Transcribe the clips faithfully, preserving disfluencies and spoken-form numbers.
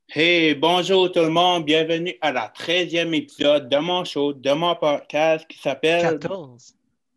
Hey, bonjour tout le monde, bienvenue à la treizième épisode de mon show, de mon podcast qui s'appelle... quatorze.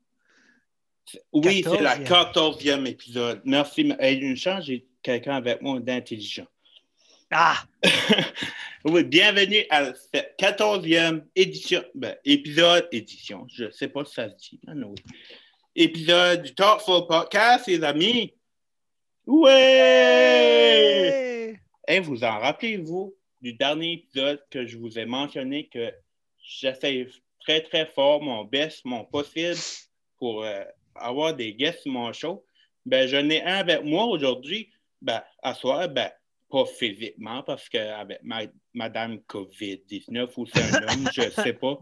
Oui, c'est la quatorzième. quatorzième épisode. Merci. Hey, une chance, j'ai quelqu'un avec moi d'intelligent. Ah! Oui, bienvenue à cette quatorzième édition, ben, épisode, édition, je ne sais pas si ça se dit. Non, oui. Épisode du Talkful Podcast, les amis. Ouais! Hey! Et vous en rappelez-vous du dernier épisode que je vous ai mentionné que j'essaie très très fort mon best, mon possible pour euh, avoir des guests sur mon show. Ben, j'en ai un avec moi aujourd'hui. Ben, à soir, ben, pas physiquement parce qu'avec ma, Madame covid dix-neuf ou c'est un homme, je ne sais pas.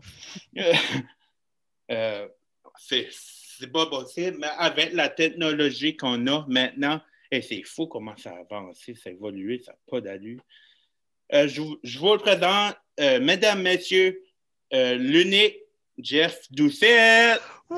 euh, c'est, c'est pas possible, mais avec la technologie qu'on a maintenant, et c'est fou comment ça a avancé, ça a évolué, ça n'a pas d'allure. Euh, je, je, vous le présente, euh, mesdames, messieurs, euh, l'unique Jeff Doucet.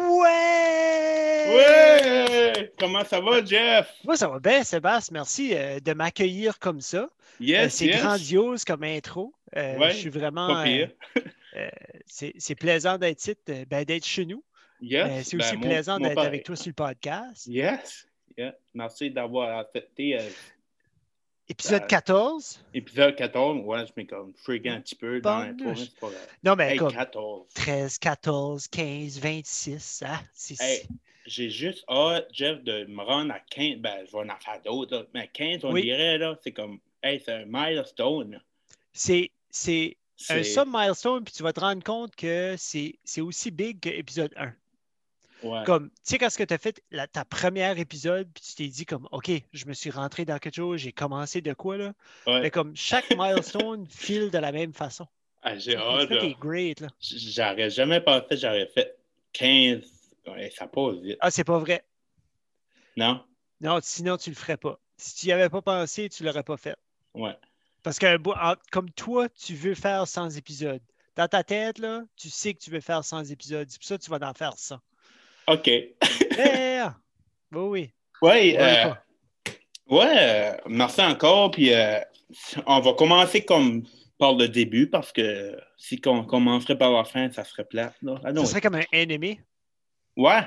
Ouais! Ouais! Comment ça va, Jeff? Moi, ça va bien, Sébastien. Merci euh, de m'accueillir comme ça. Yes, Euh, c'est yes. grandiose comme intro. Euh, ouais, je suis vraiment. Pas pire. Euh, euh, c'est, c'est plaisant d'être ici, ben, d'être chez nous. Yes. Mais c'est ben, aussi mon, plaisant mon d'être père. avec toi sur le podcast. Yes. Yeah. Merci d'avoir accepté. Euh, Épisode quatorze. Épisode quatorze, ouais, je mets comme fréguant un petit peu dans l'intro, Bonus. c'est pas grave. Non, mais Hey, comme quatorze. treize, quatorze, quinze, vingt-six. Hein? C'est, hey, j'ai juste hâte, Jeff, de me rendre à quinze. Ben, je vais en faire d'autres, là. Mais quinze, on oui. dirait, là, c'est comme, hey, c'est un milestone. Là. C'est, c'est, c'est un sub-milestone, puis tu vas te rendre compte que c'est, c'est aussi big que épisode un. Ouais. Comme, tu sais, quand tu as fait la, ta première épisode, puis tu t'es dit comme, OK, je me suis rentré dans quelque chose, j'ai commencé de quoi, là? Ouais. Mais comme, chaque milestone file de la même façon. Ah, j'ai c'est hâte, ça là. qui est great, là. J'aurais jamais pensé, j'aurais fait quinze. Ouais, ça passe vite. Ah, c'est pas vrai. Non? Non, sinon, tu le ferais pas. Si tu n'y avais pas pensé, tu l'aurais pas fait. Ouais. Parce que, comme toi, tu veux faire cent épisodes. Dans ta tête, là, tu sais que tu veux faire cent épisodes. C'est pour ça que tu vas en faire cent. OK. yeah! Oui, oui. Oui, euh, ouais, euh, merci encore. Puis euh, on va commencer comme par le début parce que si on commencerait par la fin, ça serait plate. Là. Ah, non, ça serait oui. comme un ennemi. Ouais.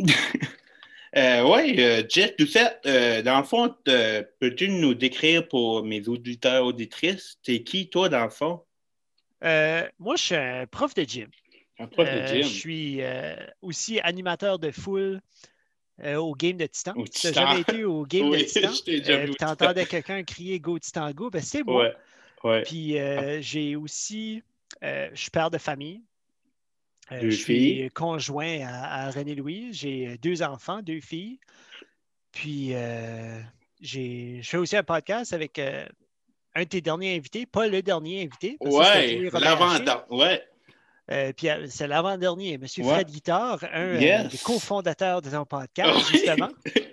euh, oui, euh, Jeff Doucet, euh, dans le fond, peux-tu nous décrire pour mes auditeurs, auditrices, t'es qui, toi, dans le fond? Euh, moi, je suis un prof de gym. Un prof euh, de gym. Je suis euh, aussi animateur de foule euh, au Game de Titan. Au si tu n'as jamais été au Game oui, de Titan, euh, tu entendais quelqu'un crier Go Titan Go, ben c'est moi. Ouais, ouais. Puis euh, j'ai aussi, euh, je suis père de famille. Euh, deux je filles. suis conjoint à, à René-Louise. J'ai deux enfants, deux filles. Puis euh, j'ai, je fais aussi un podcast avec euh, un de tes derniers invités, pas le dernier invité. Parce ouais, que l'avant-dernier. Ouais. Euh, puis c'est l'avant-dernier, M. Ouais. Fred Guitard, un yes. euh, des cofondateurs de ton podcast, oui. justement.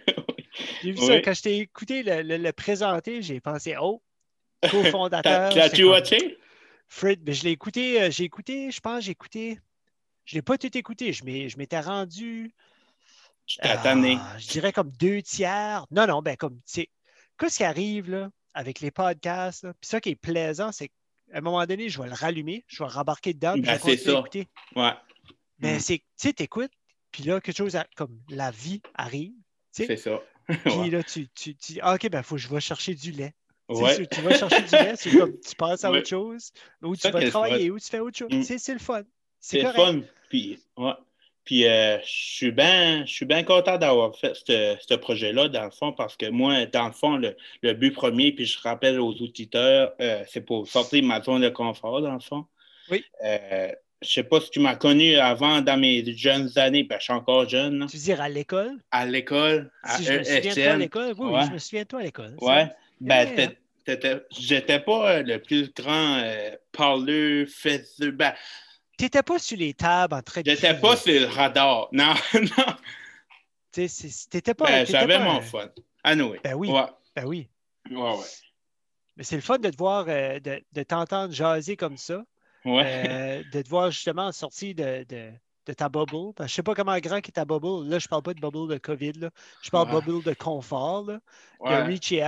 J'ai vu oui. ça quand je t'ai écouté le, le, le présenter, j'ai pensé, oh, cofondateur. L'as-tu watché? Fred, mais je l'ai écouté, euh, j'ai écouté, je pense, j'ai écouté, je ne l'ai pas tout écouté, je, je m'étais rendu, je euh, je dirais comme deux tiers. Non, non, ben comme, tu sais, qu'est-ce qui arrive là, avec les podcasts, puis ça qui est plaisant, c'est à un moment donné, je vais le rallumer, je vais rembarquer dedans, puis ben, je vais continuer ça. à écouter. Ouais. Mais mm. c'est, tu sais, t'écoutes, puis là, quelque chose a, comme la vie arrive. C'est ça. Puis ouais. là, tu, tu, tu dis, ah, OK, ben, il faut que je vais chercher du lait. Ouais. Tu vas chercher du lait, c'est comme tu passes à ouais. autre chose, ou tu vas travailler, ou tu fais autre chose. Mm. C'est le fun. C'est le fun. Puis, ouais. Puis euh, je suis bien bien content d'avoir fait ce projet-là, dans le fond, parce que moi, dans le fond, le, le but premier, puis je rappelle aux auditeurs, euh, c'est pour sortir ma zone de confort, dans le fond. Oui. Euh, je ne sais pas si tu m'as connu avant, dans mes jeunes années, ben, je suis encore jeune. Là. Tu veux dire à l'école? À l'école, à si je me souviens de toi à l'école? Oui, ouais. oui, je me souviens de toi à l'école. Ouais. Ben, yeah. J'étais pas le plus grand euh, parleur, faiseux. Ben, tu n'étais pas sur les tables en train de J'étais pas sur le radar. Non, non. Tu n'étais pas... Ben, j'avais pas, mon euh... fun. Ah non, oui. Ben oui. Ouais. Ben oui. Ouais, ouais. Mais c'est le fun de te voir, euh, de, de t'entendre jaser comme ça. Ouais. Euh, de te voir justement sortir de, de, de ta bubble. Je ne sais pas comment grand est ta bubble. Là, je ne parle pas de bubble de COVID. Là. Je parle de ouais. bubble de confort. Là, ouais. De reach out.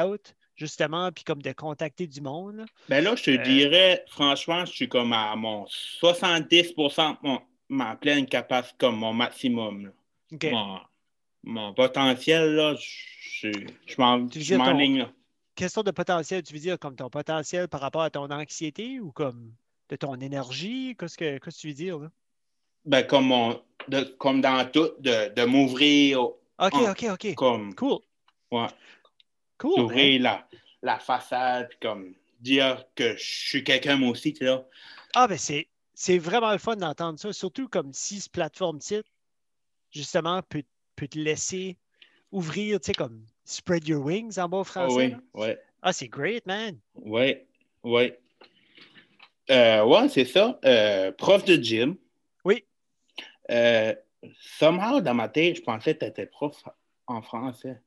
justement, puis comme de contacter du monde. Là. Ben là, je te Euh, dirais, franchement, je suis comme à mon soixante-dix pour cent mon, ma pleine capacité, comme mon maximum. Là. OK. Mon, mon potentiel, là, je, je m'en- Tu veux je dire ton m'enligne là. question de potentiel, tu veux dire comme ton potentiel par rapport à ton anxiété ou comme de ton énergie? Qu'est-ce que, qu'est-ce que tu veux dire, là? Ben, comme, mon, de, comme dans tout, de, de m'ouvrir, OK, en- OK, OK. comme, Cool. ouais, Cool, man. d'ouvrir la, la façade, puis comme dire que je suis quelqu'un, moi aussi, tu sais, là. Ah, ben c'est, c'est vraiment le fun d'entendre ça, surtout comme si cette plateforme-ci, justement, peut, peut te laisser ouvrir, tu sais, comme spread your wings en bon Oh, français, là. oui, ouais, Ah, c'est great, man. ouais, ouais. Euh, ouais, c'est ça. Euh, prof de gym. Oui. Euh, somehow, dans ma tête, je pensais que tu étais prof en français.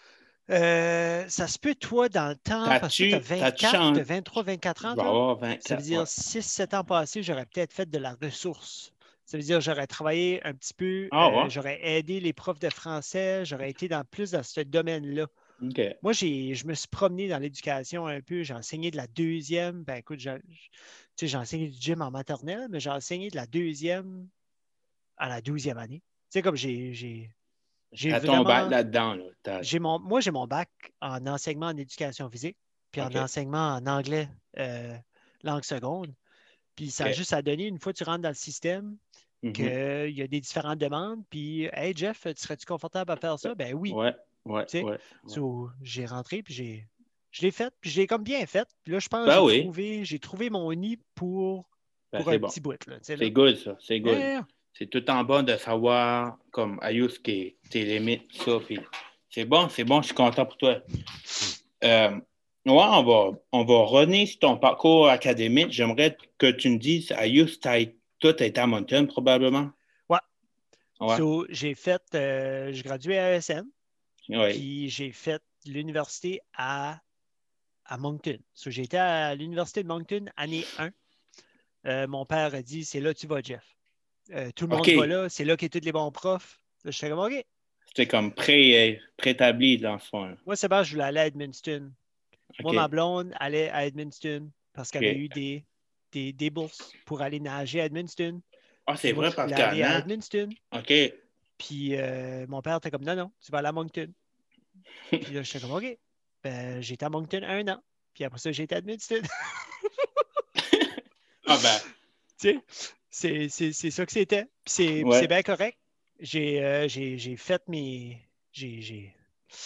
Euh, ça se peut, toi, dans le temps, parce que tu as T'as-tu, t'as-tu vingt-quatre, changé? t'as vingt-trois, vingt-quatre Je ans, vais toi. avoir Ça veut vingt-quatre, ouais. dire six, sept ans passés, j'aurais peut-être fait de la ressource. Ça veut dire j'aurais travaillé un petit peu, Ah, euh, ouais? j'aurais aidé les profs de français, j'aurais été dans plus dans ce domaine-là. OK. Moi, j'ai, je me suis promené dans l'éducation un peu. J'ai enseigné de la deuxième. Ben écoute, j'ai, tu sais, j'ai enseigné du gym en maternelle, mais j'ai enseigné de la deuxième à la douzième année. Tu sais, comme j'ai, j'ai, j'ai T'as ton bac vraiment. là-dedans, là. T'as- J'ai mon, moi, j'ai mon bac en enseignement en éducation physique, puis en OK, enseignement en anglais, euh, langue seconde. Puis ça a OK. juste à donner, une fois que tu rentres dans le système, Mhm. qu'il y a des différentes demandes. Puis, hey Jeff, serais-tu confortable à faire ça? Ben oui. Ouais, ouais, Tu sais, ouais, ouais. so, j'ai rentré, puis j'ai, je l'ai fait, puis je l'ai comme bien fait. Puis là, je pense que Ben j'ai oui, trouvé, j'ai trouvé mon nid pour, ben pour c'est un bon. petit bout, là, tu sais, C'est là. good, ça. C'est good. Yeah. C'est tout en bas de savoir, comme, à où ce qui est tes limites, ça. Puis c'est bon, c'est bon, je suis content pour toi. Euh, ouais, on va, on va revenir sur ton parcours académique. J'aimerais que tu me dises, à où tu as été à Moncton, probablement. Ouais. Ouais, So, j'ai fait, euh, j'ai gradué à A S M, oui. puis j'ai fait l'université à, à Moncton. So, j'ai été à l'université de Moncton année un. Euh, mon père a dit, c'est là que tu vas, Jeff. Euh, tout le monde va OK. là, c'est là qu'il y a tous les bons profs. Là, je suis comme, OK. C'était comme pré, préétabli, dans le fond. Là. Moi, c'est bon, je voulais aller à Edmundston. Moi, ma OK. blonde allait à Edmundston parce qu'elle avait OK. eu des, des, des bourses pour aller nager à Edmundston. Ah, Puis c'est moi vrai, qui voulais aller à Pascal, Edmundston. hein? OK. Puis euh, mon père était comme, non, non, tu vas aller à Moncton. Puis là, j'étais comme, OK. Ben, j'étais à Moncton un an. Puis après ça, j'ai été à Edmundston. Ah ben, Tu sais, c'est, c'est, c'est ça que c'était. Puis c'est, puis c'est ouais. bien correct. J'ai, euh, j'ai, j'ai fait mes. J'ai, j'ai,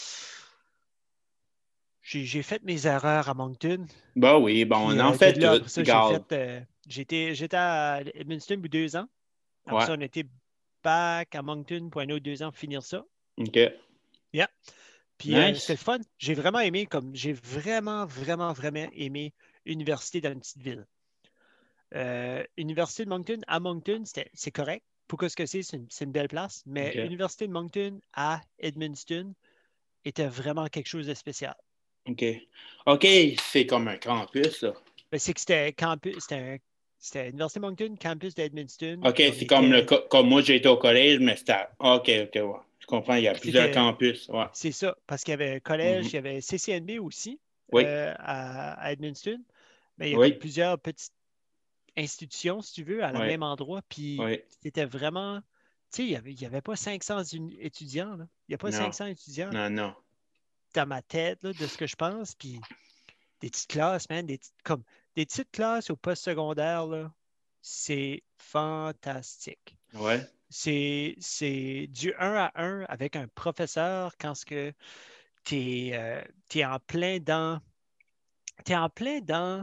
j'ai, j'ai fait mes erreurs à Moncton. Bah oui, bon, Puis on en euh, de fait là, tout. après ça, j'ai fait. Regarde. euh, j'étais, j'étais à Edmundston pour deux ans. Après Ouais. ça, on était back à Moncton pour un autre deux ans pour finir ça. OK. Yeah. Puis euh, c'était Nice. le fun. J'ai vraiment aimé, comme j'ai vraiment, vraiment, vraiment aimé université dans une petite ville. Euh, Université de Moncton à Moncton, c'était- c'est correct. Pour ce que c'est, c'est une, c'est une belle place. Mais OK. Université de Moncton à Edmundston était vraiment quelque chose de spécial. OK. OK, c'est comme un campus, là. Ben, c'est que c'était campus, c'était un- c'était Université de Moncton, campus d'Edmundston. OK, Puis on c'est comme le était. co- comme moi, j'ai été au collège, mais c'était. OK, OK, ouais. Je comprends, il y a plusieurs C'était campus. Ouais. C'est ça, parce qu'il y avait un collège, Mhm. il y avait C C N B aussi Oui. euh, à, à Edmundston, mais il y a comme Oui. plusieurs petites institutions, si tu veux, à le Oui. même endroit. Puis Oui. c'était vraiment, tu sais, il n'y avait, il y avait pas cinq cents uni- étudiants, là. Il n'y a pas Non. cinq cents étudiants Non, non. dans ma tête, là, de ce que je pense. Puis des petites classes, man, des, petites- comme, des petites classes au post-secondaire, là, c'est fantastique. Ouais. C'est, c'est du un à un avec un professeur quand ce que tu es, en plein dans. Tu en plein dans.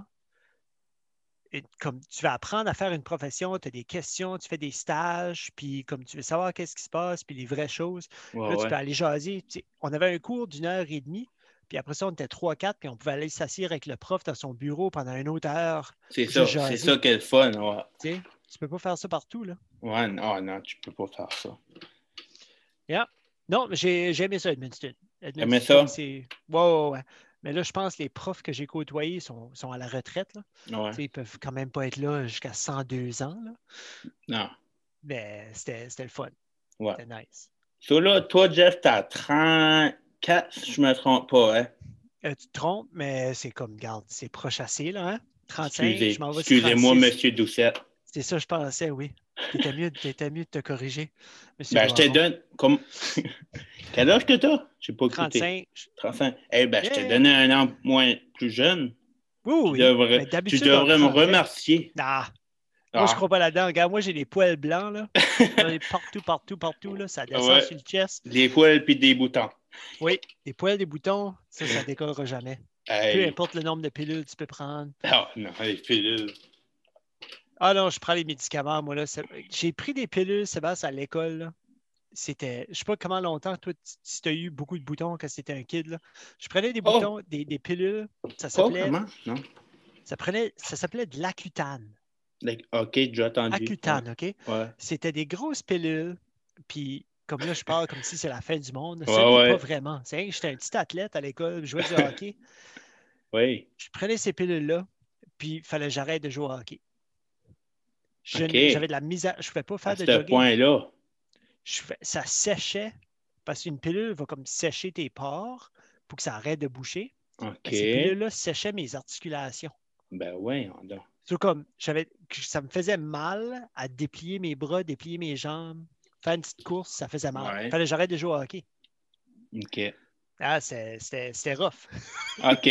une- Comme tu vas apprendre à faire une profession, tu as des questions, tu fais des stages, puis comme tu veux savoir qu'est-ce qui se passe, puis les vraies choses. Ouais, Là, tu peux ouais. aller jaser. Tu sais, on avait un cours d'une heure et demie, puis après ça, on était trois, quatre, puis on pouvait aller s'asseoir avec le prof dans son bureau pendant une autre heure, C'est juste ça. C'est ça jaser. qui est le fun, ouais. Tu sais, tu peux pas faire ça partout, là. Ouais, non, non, tu peux pas faire ça. Yeah. Non, mais j'ai j'ai aimé ça, Edmundston. T'aimais Edmundston, ça? c'est. Ouais, ouais, ouais. Mais là, je pense que les profs que j'ai côtoyés sont, sont à la retraite. Là. Tu Ouais. sais, ils peuvent quand même pas être là jusqu'à cent deux ans. Là. Non. Mais c'était c'était le fun. Ouais. C'était nice. So là, toi, Jeff, t'as trente-quatre, si je me trompe pas, hein? Euh, tu te trompes, mais c'est comme, regarde, c'est proche assez, là, hein? trente-cinq, Excusez, je m'en vais sur excusez-moi, trente-six. Monsieur Doucette. C'est ça, je pensais, oui. T'étais mieux, t'étais mieux de te corriger, Monsieur Ben, je te Doiron. donne comme. Quel âge que t'as? Je n'ai pas écouté. trente-cinq. trente-cinq. Eh ben, je te Yeah! donnais un an moins plus jeune. Oui, Tu oui, mais devrais, tu d'habitude, on le devrais me prendrait. remercier. Ah, moi, je ne Ah. crois pas là-dedans. Regarde, moi, j'ai des poils blancs, là. J'en ai partout, partout, partout, là. Ça descend Ouais. sur le chest. Des poils puis des boutons. Oui, des poils, des boutons, ça, ça décollera jamais. Peu Hey. importe le nombre de pilules que tu peux prendre. Ah, non, les pilules. Ah non, je prends les médicaments, moi, là. c'est- J'ai pris des pilules, Sébastien, à l'école, là. C'était, je sais pas comment longtemps, toi, tu- si tu as eu beaucoup de boutons quand c'était un kid, là. Je prenais des Oh, boutons, des, des pilules, ça pas s'appelait, comment? Non. ça prenait, ça s'appelait de l'Accutane. Like, OK, j'ai entendu. Ouais. Accutane, OK? Ouais. C'était des grosses pilules, puis comme là, je parle comme si c'est la fin du monde. Ce Ouais, n'est pas ouais. vraiment. C'est rien que j'étais un petit athlète à l'école, je jouais du hockey. Oui. Je prenais ces pilules-là, puis il fallait que j'arrête de jouer au hockey. Je n- J'avais OK. de la misère, je ne pouvais pas À faire de ce jogging. point-là. Je fais- ça séchait, parce qu'une pilule va comme sécher tes pores pour que ça arrête de boucher. Ben, ces OK. pilules-là séchaient mes articulations. Ben ouais, on donc. C'est comme, j'avais, ça me faisait mal à déplier mes bras, déplier mes jambes, faire une petite course, ça faisait mal. Il Ouais. fallait que j'arrête de jouer au hockey. OK. Ah, c'est- c'était c'était rough. OK.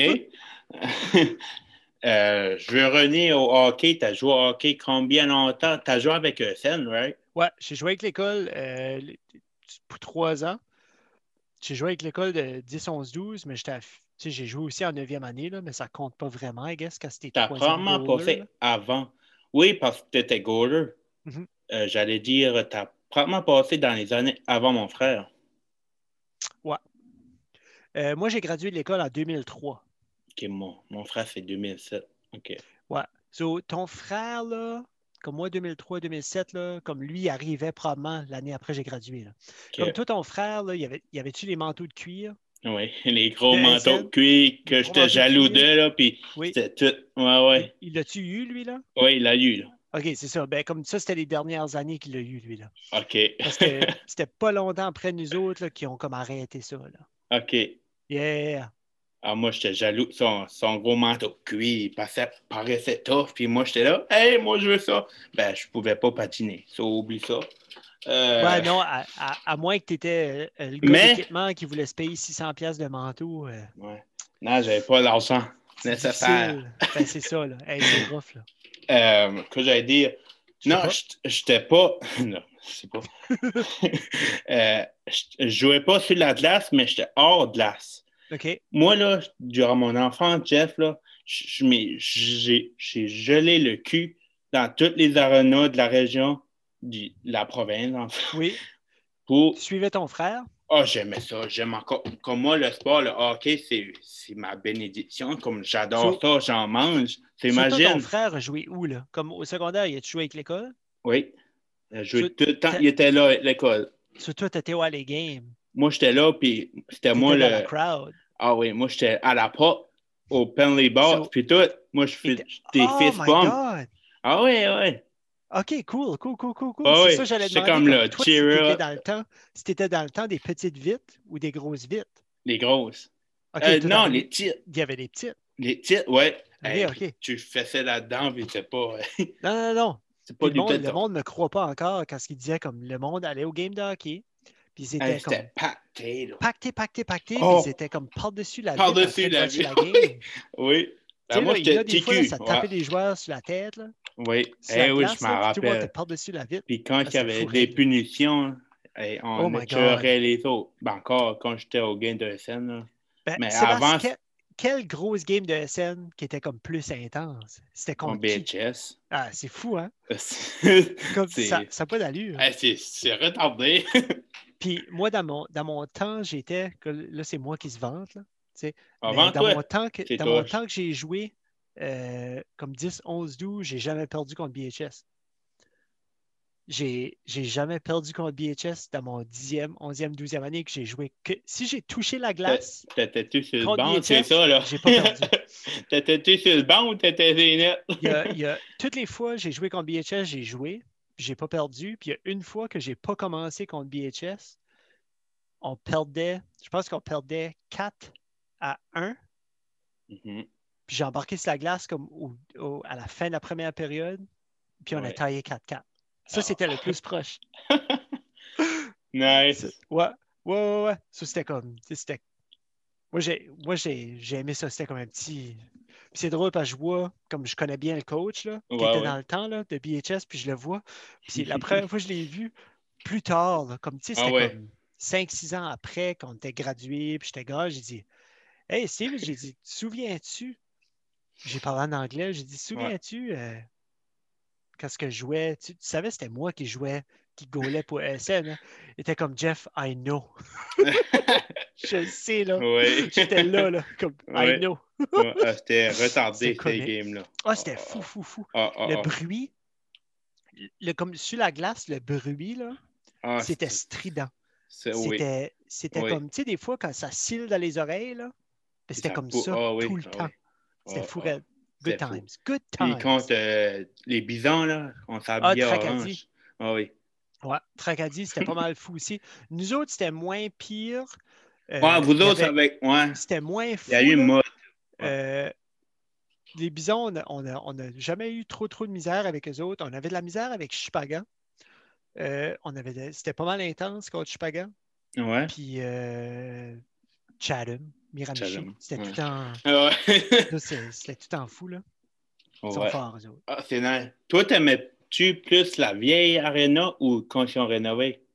Euh, je veux revenir au hockey. Tu as joué au hockey combien longtemps? Tu as joué avec E S N, right? Ouais, j'ai joué avec l'école euh, pour trois ans. J'ai joué avec l'école de dix, onze, douze, mais j'étais à- tu sais, j'ai joué aussi en neuvième année, là, mais ça compte pas vraiment, I guess, quand c'était Tu n'as troisième probablement pas goaler. Là. fait avant. Oui, parce que tu étais goaler. Mhm. Euh, j'allais dire, tu as probablement passé dans les années avant mon frère. Ouais. Euh, moi, j'ai gradué de l'école en deux mille trois. OK, mon, mon frère, c'est deux mille sept. OK. Ouais. So, ton frère, là, comme moi, deux mille trois, deux mille sept, là, comme lui, il arrivait probablement l'année après j'ai gradué. Là. Comme OK. toi, ton frère, là, y avait, y avait-tu les manteaux de cuir Oui, les gros de manteaux de S N? cuir Les que gros j'étais manteaux de jaloux cuir? d'eux, là, puis Oui. c'était tout. Ouais, Il ouais. il l'a-tu eu, lui, là? Oui, il l'a eu, là. OK, c'est ça. Ben, comme ça, c'était les dernières années qu'il l'a eu, lui, là. OK. Parce que c'était pas longtemps après nous autres là, qui ont comme arrêté ça, là. OK. Yeah! Ah, moi, j'étais jaloux. Son, son gros manteau de cuir, il passait, paraissait tough. Puis moi, j'étais là, hey, moi, je veux ça. Ben, je pouvais pas patiner. Ça, oublie ça. Ouais, Euh, non, à, à- à moins que tu étais le gars mais, d'équipement qui voulait se payer six cents pièces de manteau, euh, ouais. Non, j'avais pas l'argent c'est nécessaire. difficile. Ben, c'est ça, là. Hey, c'est rough, là. Euh, que j'allais dire, Tu sais non, pas? j't- j'étais pas. Non, je sais pas. Euh, je je jouais pas sur la glace, mais j'étais hors glace. OK. Moi, là, durant mon enfance, Jeff, là, je- je m'ai- j'ai j'ai gelé le cul dans toutes les arénas de la région, du- de la province, en fait, Oui. pour... Tu suivais ton frère? Oh, j'aimais ça, j'aime encore. Comme moi, le sport, le hockey, c'est c'est ma bénédiction. Comme j'adore So, ça, j'en mange. so toi, ton T'imagines? frère a joué où, là? Comme au secondaire, il a-tu joué avec l'école? Oui. Je jouais So, tout le temps. t'as- Il était là à l'école. so toi, t'étais où à les games? Moi, j'étais là, puis c'était moi T'étais dans la le. crowd. Ah oui, moi, j'étais à la porte, au penalty box, So, puis tout. Moi, je fais t'étais- des Oh fist my bumps. God! Ah oui, oui. OK, cool, cool, cool, cool, cool. Ah C'est ça, oui, j'allais j'étais demander, comme comme le toi, si tu cheer étais up, dans le temps, si tu étais dans le temps des petites vites ou des grosses vites. les grosses. OK, Euh, toi, non, t'avais les des- petites. il y avait des petites. Les petites, ouais. OK, Hey, OK. tu faisais là-dedans, puis c'est pas. Non, non, non. C'est Puis pas le du monde, le béton. monde ne me croit pas encore quand il disait comme le monde allait au game de hockey, puis ils Hey, étaient comme c'était pacté, là. pactés, pactés, pactés, puis ils Oh, étaient comme par-dessus la vitre en par-dessus train de la watcher vie. la game. Oui. Tu Ben, sais, moi, là, il y a j'étais des fois, là, T Q. ça Ouais. tapait des joueurs sur la tête, là, Oui. sur la Eh oui, je glace, là, m'en puis tout le monde était rappelle. par-dessus la vitre. Puis quand Ah, il y c'était avait fou des raide. punitions, hey, Oh on my God. écœurait les autres. Ben, encore quand j'étais au game de S N, là. Ben, Mais Sébastien, avant, quelle, quelle grosse game de S N qui était comme plus intense? C'était en contre qui? B H S. Ah, c'est fou, hein? C'est. Comme ça, ça n'a pas d'allure. Hey, c'est c'est retardé. Puis moi, dans mon, dans mon temps, j'étais, que là, c'est moi qui se vante, là, tu sais, mais Avant dans toi, mon temps que, c'est dans mon toi. temps que j'ai joué euh, comme dix, onze, douze, j'ai jamais perdu contre B H S. J'ai, j'ai jamais perdu contre B H S dans mon dixième, onzième, douzième année que j'ai joué. Que, si j'ai touché la glace T'étais-tu sur le contre banc, c'est B H S, ça, là? j'ai pas perdu. T'étais-tu sur le banc ou t'étais zénith? Il y a, il y a, toutes les fois que j'ai joué contre B H S, j'ai joué, puis j'ai pas perdu. Puis il y a une fois que j'ai pas commencé contre B H S, on perdait, je pense qu'on perdait quatre à un. Mm-hmm. Puis j'ai embarqué sur la glace comme au, au, à la fin de la première période. Puis on ouais. a taillé quatre quatre. Ça, oh. c'était le plus proche. Nice. Ouais, ouais, ouais, ouais. Ça, c'était comme. C'était... Moi, j'ai, moi j'ai, j'ai aimé ça. C'était comme un petit. Puis c'est drôle parce que je vois, comme je connais bien le coach, là, qui ouais, était ouais. dans le temps là, de B H S, puis je le vois. Puis la première fois que je l'ai vu, plus tard, là, comme tu sais, c'était ah, ouais. comme cinq six ans après qu'on était gradué, puis j'étais gars, j'ai dit hey Steve, j'ai dit, te souviens-tu? J'ai parlé en anglais, j'ai dit, souviens-tu ouais. euh, quand ce que je jouais, tu, tu savais c'était moi qui jouais, qui gaulais pour E S N. Hein? Il était comme Jeff, I know. Je sais, là. Oui. J'étais là, là, comme oui. I know. ouais, c'était retardé, ces games-là. Ah, c'était oh, fou, fou, fou. Oh, oh, le oh. bruit, le, comme sur la glace, le bruit, là, ah, c'était strident. C'est, c'était oui. c'était oui. comme, tu sais, des fois, quand ça cille dans les oreilles, là, c'était comme pou- ça oh, oui. tout le oh, temps. Oui. C'était oh, fou. Oh. Good times. Fou. Good times. Puis contre euh, les bisons, là, on s'habillait ah, orange. Ah oui. Ouais, Tracadie, c'était pas mal fou aussi. Nous autres, c'était moins pire. Euh, ouais, vous autres, avait... avec. Ouais. C'était moins fou. Il y a eu une mode. Ouais. Euh, les bisons, on n'a on a, a jamais eu trop, trop de misère avec eux autres. On avait de la misère avec Chupagan. Euh, on avait de... C'était pas mal intense contre Chupagan. Ouais. Puis euh, Chatham, Miramichi. C'était ouais. tout en. Ouais. C'était tout en fou, là. Ils ouais. sont forts, eux autres. Ah, c'est nice. Toi, t'aimais-tu plus la vieille arena ou quand ils ont rénové?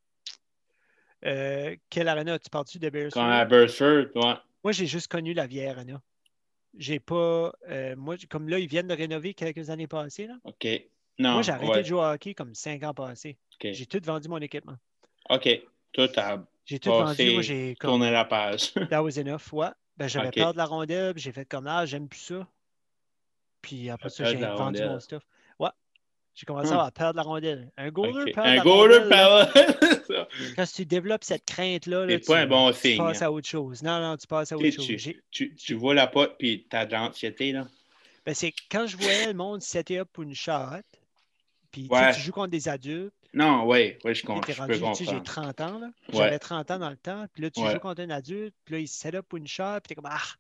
Euh, quelle arena? Tu parles-tu de Beresford? Quand à Beresford, ouais. Moi, j'ai juste connu la vieille arena. J'ai pas. Euh, moi, comme là, ils viennent de rénover quelques années passées. Là. OK. Non. Moi, j'ai arrêté ouais. de jouer au hockey comme cinq ans passés. Okay. J'ai tout vendu mon équipement. OK. Tout a J'ai tout vendu. Moi, j'ai comme. Tourné la page. That was enough. Ouais. Ben, j'avais okay. peur de la rondelle. J'ai fait comme ah, j'aime plus ça. Puis après ça, j'ai vendu rondelle. mon stuff. Ouais. J'ai commencé hmm. à perdre la rondelle. Un goaler okay. perd un la goaler rondelle. perd. Quand tu développes cette crainte-là, là, c'est pas tu, un bon tu signe. passes à autre chose. Non, non, tu passes à autre tu, chose. Tu, j'ai, tu, tu vois la pote puis t'as de l'anxiété, là. Ben, c'est quand je voyais le monde setter up pour une shot, puis ouais. tu joues contre des adultes. Non, oui, oui, je, con- je rendu, peux comprendre. J'ai trente ans, là. Ouais. J'avais trente ans dans le temps, puis là, tu ouais. joues contre un adulte, puis là, il set up pour une shot, puis t'es comme ah!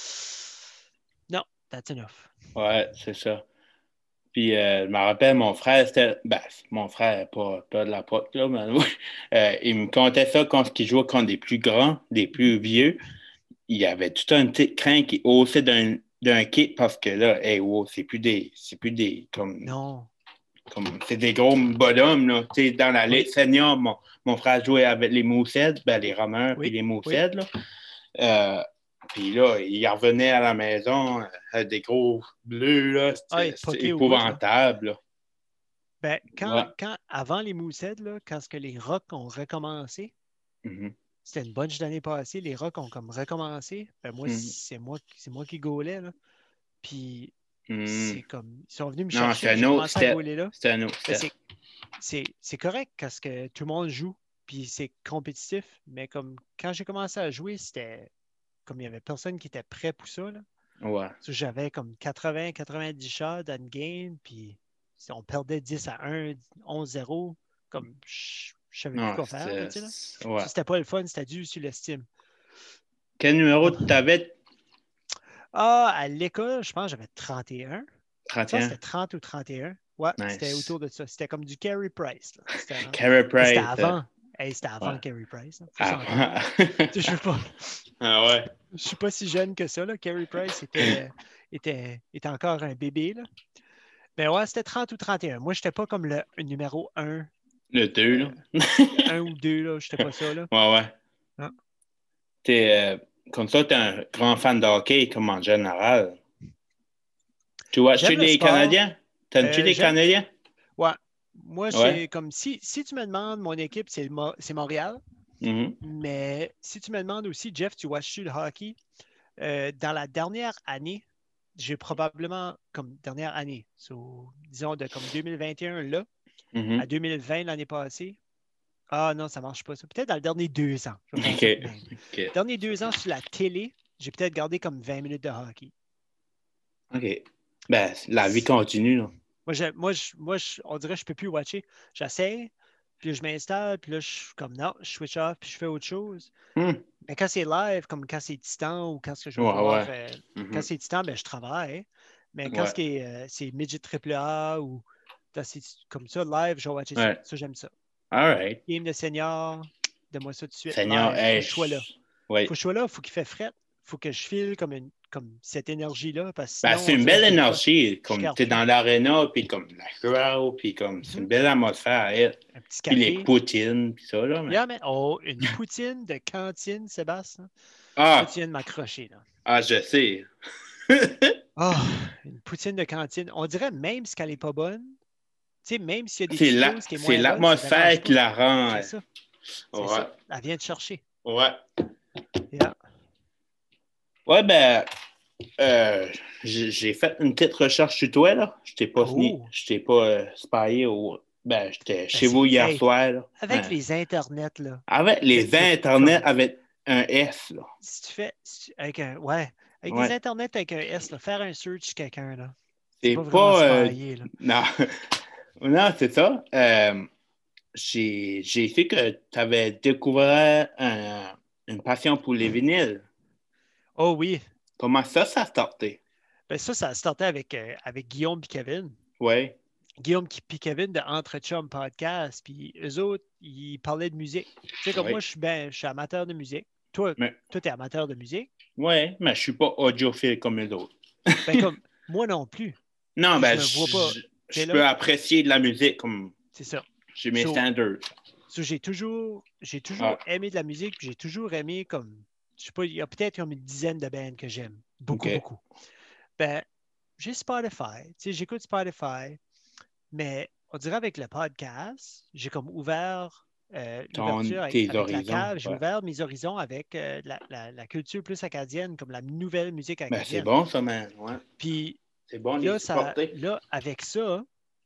Non, that's enough. Ouais, c'est ça. Puis, euh, je me rappelle, mon frère, c'était. Ben, mon frère, pas, pas de la pote, là, mais euh, il me contait ça quand il jouait contre des plus grands, des plus vieux. Il y avait tout un petit craint qui haussait d'un, d'un kit parce que là, hey, wow, c'est plus des. C'est plus des. Comme, non. Comme, c'est des gros bonhommes, là. Tu sais, dans la Ligue oui. senior, mon, mon frère jouait avec les Mooseheads, ben, les rameurs, oui. puis les Mooseheads, oui. là. Euh, Puis là, il revenait à la maison avec des gros bleus, là. C'était, ah, c'était épouvantable, bout, là. Ben, quand, ouais. quand, avant les Mooseheads, là, quand que les Rocks ont recommencé, mm-hmm. c'était une bunch d'années passées, les Rocks ont comme recommencé. Ben, moi, mm-hmm. c'est moi, c'est moi qui gaulais, là. Puis mm. c'est comme, ils sont venus me chercher, non, j'ai autre, commencé à gauler là. C'est un autre ben, c'est, c'est, c'est correct parce que tout le monde joue, puis c'est compétitif, mais comme quand j'ai commencé à jouer, c'était comme il n'y avait personne qui était prêt pour ça. Là. Ouais. So, j'avais comme quatre-vingts quatre-vingt-dix shots dans une game, puis on perdait dix à un, onze zéro. Comme je ne savais plus quoi faire. Là, tu sais, là. Ouais. So, c'était pas le fun, c'était dû sur l'estime. Quel numéro tu avais? Ah, à l'école, je pense que j'avais trente et un. trente et un. Je pense que c'était trente ou trente et un. Ouais, nice. C'était autour de ça. C'était comme du Carey Price. Là. C'était, Carey Price. C'était avant. Hey, c'était avant ouais. Carey Price. Ah. Je veux pas. Ah ouais. Je suis pas si jeune que ça. Là. Carey Price était, était, était encore un bébé. Là. Mais ouais, c'était trente ou trente et un. Moi, je n'étais pas comme le numéro un. Le deux, là. Euh, un ou deux, là. Je n'étais pas ça, là. Ouais, ouais. Ah. T'es, euh, comme ça, tu es un grand fan de hockey, comme en général. Tu vois-tu les sport. Canadiens? T'aimes-tu euh, les j'aime... Canadiens? Ouais. Moi, ouais. c'est comme si, si tu me demandes, mon équipe, c'est, Mo- c'est Montréal. Mm-hmm. Mais si tu me demandes aussi, Jeff, tu watches-tu le hockey? Euh, dans la dernière année, j'ai probablement, comme dernière année, so, disons de comme deux mille vingt et un là, mm-hmm. à deux mille vingt l'année passée. Ah non, ça ne marche pas ça. Peut-être dans les derniers deux ans. Okay. Okay. Derniers deux ans sur la télé, j'ai peut-être gardé comme vingt minutes de hockey. OK. Ben, la vie continue, là. Moi, je, moi, je, moi je, on dirait que je ne peux plus watcher. J'essaie, puis là, je m'installe, puis là, je suis comme non, je switch off, puis je fais autre chose. Mm. Mais quand c'est live, comme quand c'est Titan ou quand ce que je vais Ouais, voir, ouais. euh, Mhm. quand c'est Titan, ben, je travaille. Mais quand Ouais. c'est, euh, c'est Midget Triple A ou quand c'est comme ça, live, je vais watcher ça. Ouais. Ça, j'aime ça. All right. Game de senior, donne-moi ça tout de suite. Seigneur, Live, faut hey, que je sois là. je- Faut ouais. que je sois là, faut qu'il fait fret. Faut que je file comme, une, comme cette énergie-là, parce que Ben, sinon, c'est on une dirait que belle je viens pas. énergie, Je comme garde t'es plus. dans l'aréna, puis comme la crowd, puis comme c'est une Mhm. belle atmosphère à être. Un petit Puis les café. poutines, puis ça, là. Mais... Yeah, mais oh, une poutine de cantine, Sébastien. Là, Ah, tu viens de m'accrocher, là. ah, je sais. Ah, une poutine de cantine. On dirait même si elle n'est pas bonne, tu sais, même s'il y a des c'est petites la... choses qui est c'est moins bonne, ça ne l'atmosphère dérange qui pas. la rend. C'est euh, ça. C'est Ouais. ça. Elle vient te chercher. Ouais. Yeah. Ouais, ben, euh, j'ai j'ai fait une petite recherche sur toi, là. Je t'ai pas, sni- Oh! je t'ai pas euh, spyé au. Ben, j'étais Ben, chez vous c'est, hier hey, soir, là. avec Hein. les internets, là, Avec il y a, les il y a internets comme, avec un S, là. si tu fais, si tu- avec un, ouais, avec des Ouais. internets avec un S, là, faire un search sur quelqu'un, là, c'est C'est pas vraiment pas. euh, spyé, là. Non. Non, c'est ça. Euh, j'ai j'ai su que tu avais découvert un- une passion pour les vinyles. Oh oui. Comment ça, ça a starté? Ben ça, ça a starté avec, euh, avec Guillaume et Kevin. Oui. Guillaume et Kevin de Entre Chum Podcast, puis eux autres, ils parlaient de musique. Tu sais, comme moi, Oui. je suis, ben, je suis amateur de musique. Toi, Mais, toi, tu es amateur de musique. ouais, mais je suis pas audiophile comme les autres. Ben, comme moi non plus. Non, Puis je ben, me vois pas. je, Tu sais, je là, peux apprécier de la musique comme c'est ça. j'ai mes So, standards. so, j'ai toujours, j'ai toujours Ah, aimé de la musique, puis j'ai toujours aimé comme, je sais pas, il y a peut-être comme une dizaine de bands que j'aime. Beaucoup, OK. beaucoup. Ben, j'ai Spotify. Tu sais, j'écoute Spotify, mais on dirait avec le podcast, j'ai comme ouvert euh, Ton, l'ouverture avec, tes avec la horizons. cave, j'ai Ouais. ouvert mes horizons avec euh, la, la- la culture plus acadienne, comme la nouvelle musique Ben, c'est acadienne. bon, ça, man. Ouais. Puis C'est bon de les là, ça, supporter. là avec ça,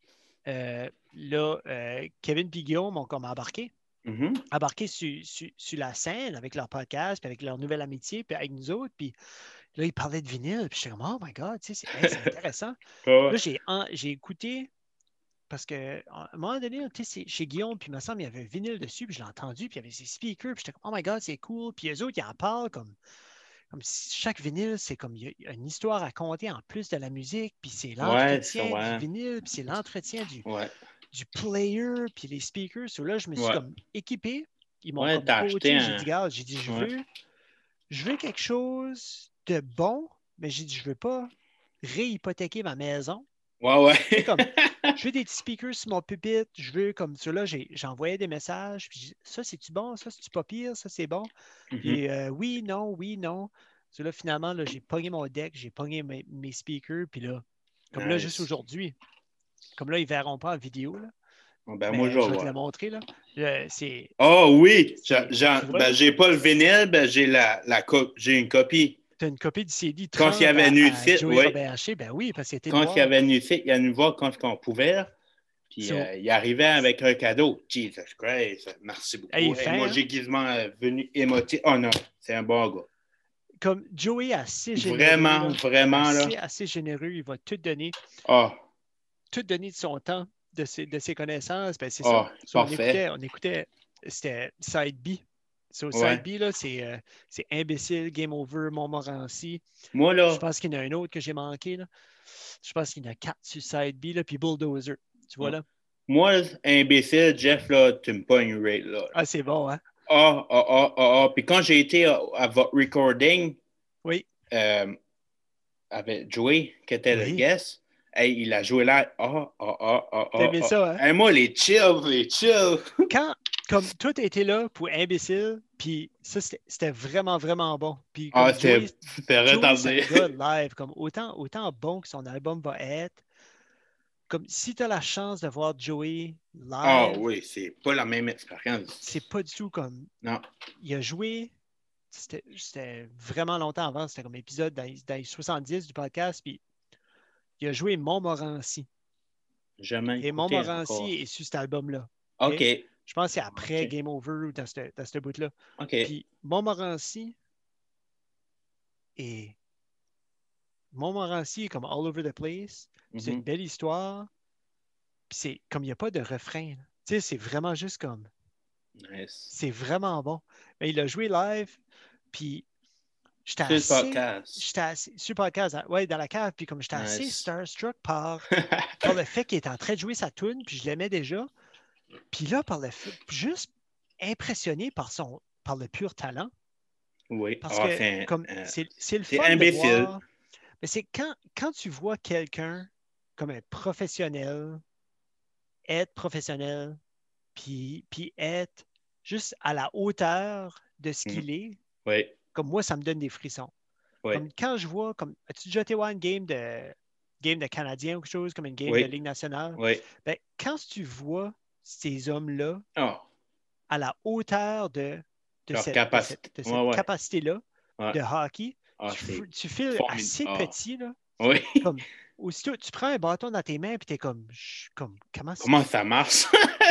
euh, là, euh, Kevin et Guillaume ont comme embarqué, Mhm. embarqué sur, sur- sur la scène avec leur podcast, puis avec leur nouvelle amitié, puis avec nous autres. Puis là, ils parlaient de vinyle, puis j'étais comme, oh my God, tu sais, c'est hey, c'est intéressant. Ouais. Là, j'ai, en- j'ai écouté. Parce qu'à un moment donné, tu sais, c'est- chez Guillaume, puis il me semble, il y avait un vinyle dessus, puis je l'ai entendu, puis il y avait ses speakers, puis j'étais comme, oh my God, c'est cool. Puis eux autres, ils en parlent comme, comme si chaque vinyle, c'est comme, il y a- il y a une histoire à conter en plus de la musique, puis c'est Ouais, ça, l'entretien du ouais. vinyle, puis c'est l'entretien du, Ouais. du player, puis les speakers. So là, je me suis Ouais. comme équipé. Ils m'ont Ouais, comme t'as acheté coaché. J'ai un. dit, regarde, j'ai dit, je Ouais. veux, je veux quelque chose de bon, mais j'ai dit, je veux pas réhypothéquer ma maison. Ouais, ouais. C'est comme, je veux des petits speakers sur mon pupitre. Je veux comme ceux-là, j'ai, j'envoyais des messages. Puis ça, c'est-tu bon? Ça, c'est-tu pas pire? Ça, c'est bon? Mhm. Puis euh, oui, non, oui, non. So là, finalement, là, j'ai pogné mon deck, j'ai pogné mes, mes speakers. Puis là, comme là, juste Nice. aujourd'hui, comme là, ils ne verront pas en vidéo, là, Bon, ben, moi, je mais vais je vais te le voir. montrer. Là. Le- c'est, Oh oui, J'a- c'est, j'en- tu vois, ben, là, j'ai pas le vinyle, ben, j'ai la, la co- j'ai une copie. tu as une copie du C D Quand il y trente avait à, venu à ici, Joey oui. Robert Haché. Ben oui, parce qu'il était Quand il y noir. avait venu ici, il y a nous voir quand on pouvait. Là. Puis So, euh, il arrivait avec un cadeau. Jesus Christ, merci hey, il beaucoup. est Hey, fin, mon hein? déguisement est venu émotif. Oh non, c'est un bon gars. Comme Joey est assez généreux, Vraiment, là, vraiment, là. assez, assez généreux, il va tout donner. Ah, Tout donner de son temps, de ses, de ses connaissances, ben c'est ça. ah, So, on parfait. écoutait, on écoutait, c'était Side B. So, Side Ouais. B, là, c'est, euh, c'est Imbécile, Game Over, Montmorency. Moi, Je là, pense qu'il y en a un autre que j'ai manqué, là. Je pense qu'il y en a quatre sur Side B, là, puis Bulldozer. Tu vois, ah. là? moi, imbécile, Jeff, là, tu me pognes rate, là. Ah, c'est bon, hein? Ah, ah, ah, ah, ah. Puis quand j'ai été à, à votre recording, Oui, euh, avec Joey, qui était le oui. guest, hey, il a joué là. Ah, ah, ah, ah, T'as ah, aimé ah. ça, hein? Hey, moi, les chills, les chills. Quand, comme tout était là pour Imbécile, puis ça, c'était c'était vraiment, vraiment bon. Puis Ah, comme c'était Joey, c'était Joey, c'est un retardé. gars live, comme autant, autant bon que son album va être. Comme si tu as la chance de voir Joey Ah live, oui, c'est pas la même expérience. c'est pas du tout comme. Non. Il a joué, c'était c'était vraiment longtemps avant, c'était comme épisode dans, les- dans les soixante-dix du podcast, puis il a joué Montmorency. Jamais Et écouté Montmorency encore. est sur cet album-là. OK. OK? Je pense que c'est après OK. Game Over ou dans ce dans ce bout-là. OK. Puis Montmorency est. Montmorency est comme all over the place. Puis c'est une Mhm. belle histoire. Puis c'est comme il n'y a pas de refrain. là. Tu sais, c'est vraiment juste comme. Nice. C'est vraiment bon. Mais il a joué live. Puis j'étais Sur le assez, podcast. j'étais assez, sur le podcast, ouais, dans la cave, puis comme j'étais Nice. assez starstruck par, par le fait qu'il était en train de jouer sa tune, puis je l'aimais déjà. Puis là, par le fait, juste impressionné par son, par le pur talent. Oui. Parce Ah, que c'est, comme euh, c'est, c'est le c'est fun de imbécile. voir. Mais c'est quand, quand tu vois quelqu'un comme un professionnel, être professionnel, puis, puis être juste à la hauteur de ce Mm. qu'il est, Oui. comme moi, ça me donne des frissons. Oui. Comme quand je vois, comme, as-tu déjà été voir une game de, game de Canadien ou quelque chose, comme une game Oui. de Ligue nationale? Oui. Ben, quand tu vois ces hommes-là Oh, à la hauteur de, de leur cette, de cette, capacité. de Ouais, cette ouais. capacité-là Ouais. de hockey, Ah, tu, c'est f- tu files formidable. assez Ah. petit, là. Oui. Comme, aussitôt, tu prends un bâton dans tes mains, puis t'es comme, je- comme comment ça? Comment ça marche?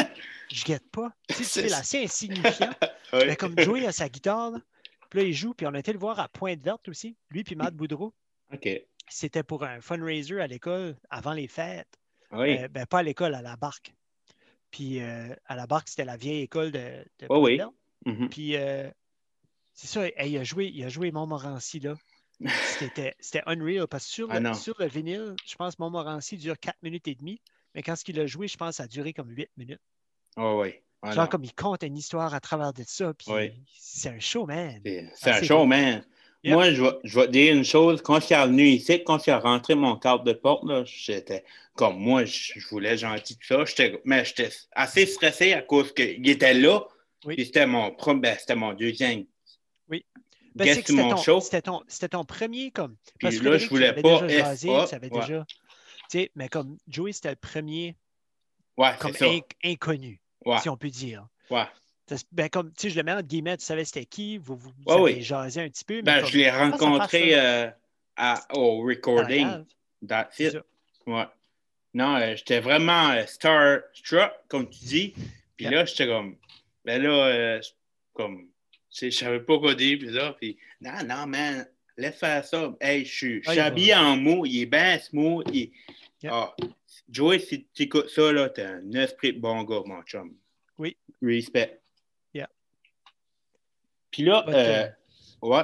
Je guette pas. Tu sais, tu C'est- files assez insignifiant. Oui. Ben, comme Joey a sa guitare, là, puis là, il joue, puis on a été le voir à Pointe-Verte aussi, lui puis Matt Boudreau. OK. C'était pour un fundraiser à l'école avant les fêtes. Oui. Euh, ben, pas à l'école, à la barque. Puis euh, à la barque, c'était la vieille école de, de Oui, oui. Pointe-Verte. Mhm. Puis euh, c'est ça, hey, il a joué, il a joué Montmorency là. C'était, c'était unreal parce que sur Ah le, non. sur le vinyle, je pense que Montmorency dure quatre minutes et demie. Mais quand il a joué, je pense que ça a duré comme huit minutes. Oh, oui. Ah Genre non. comme il compte une histoire à travers de ça, Oui. puis c'est un show, man. C'est, C'est c'est un assez show, bon. man. Yep. Moi, je vais, je vais te dire une chose. Quand je suis revenu ici, quand je suis rentré mon cadre de porte, là, j'étais comme moi, je, je voulais gentil de ça. J'étais, mais j'étais assez stressé à cause qu'il était là. Oui. Puis c'était mon premier, ben, c'était mon deuxième Oui. Ben, c'est guest que sur c'était mon ton, show. c'était ton, c'était ton premier comme. Parce Puis que là, je Frédéric, tu voulais l'avais pas déjà F jasé, tu A. savais Ouais, déjà. Tu sais, mais comme Joey, c'était le premier ouais, c'est comme ça. inc- inconnu, Ouais, si on peut dire. ouais. Ben, comme, tu sais, je le mets entre guillemets, tu savais c'était qui, vous, vous, vous Ouais, avez oui. jasé un petit peu, mais Ben, je comme, l'ai face à face, rencontré là, euh, à, au dans la recording. cave, That's c'est it. ça. Ouais. Non, euh, j'étais vraiment euh, starstruck, comme tu dis. Puis Yep. là, j'étais comme, ben là, euh, comme, tu sais, je savais pas quoi dire. Puis là, puis, non, non, man, laisse faire ça. Hey, je suis je Ah, suis il habillé va. en mou, il est bien smooth. Il... Yep. Ah, Joey, si tu écoutes ça, là, t'es un esprit de bon gars, mon chum. Oui. Respect. Yeah. Puis là, But, euh, uh, ouais.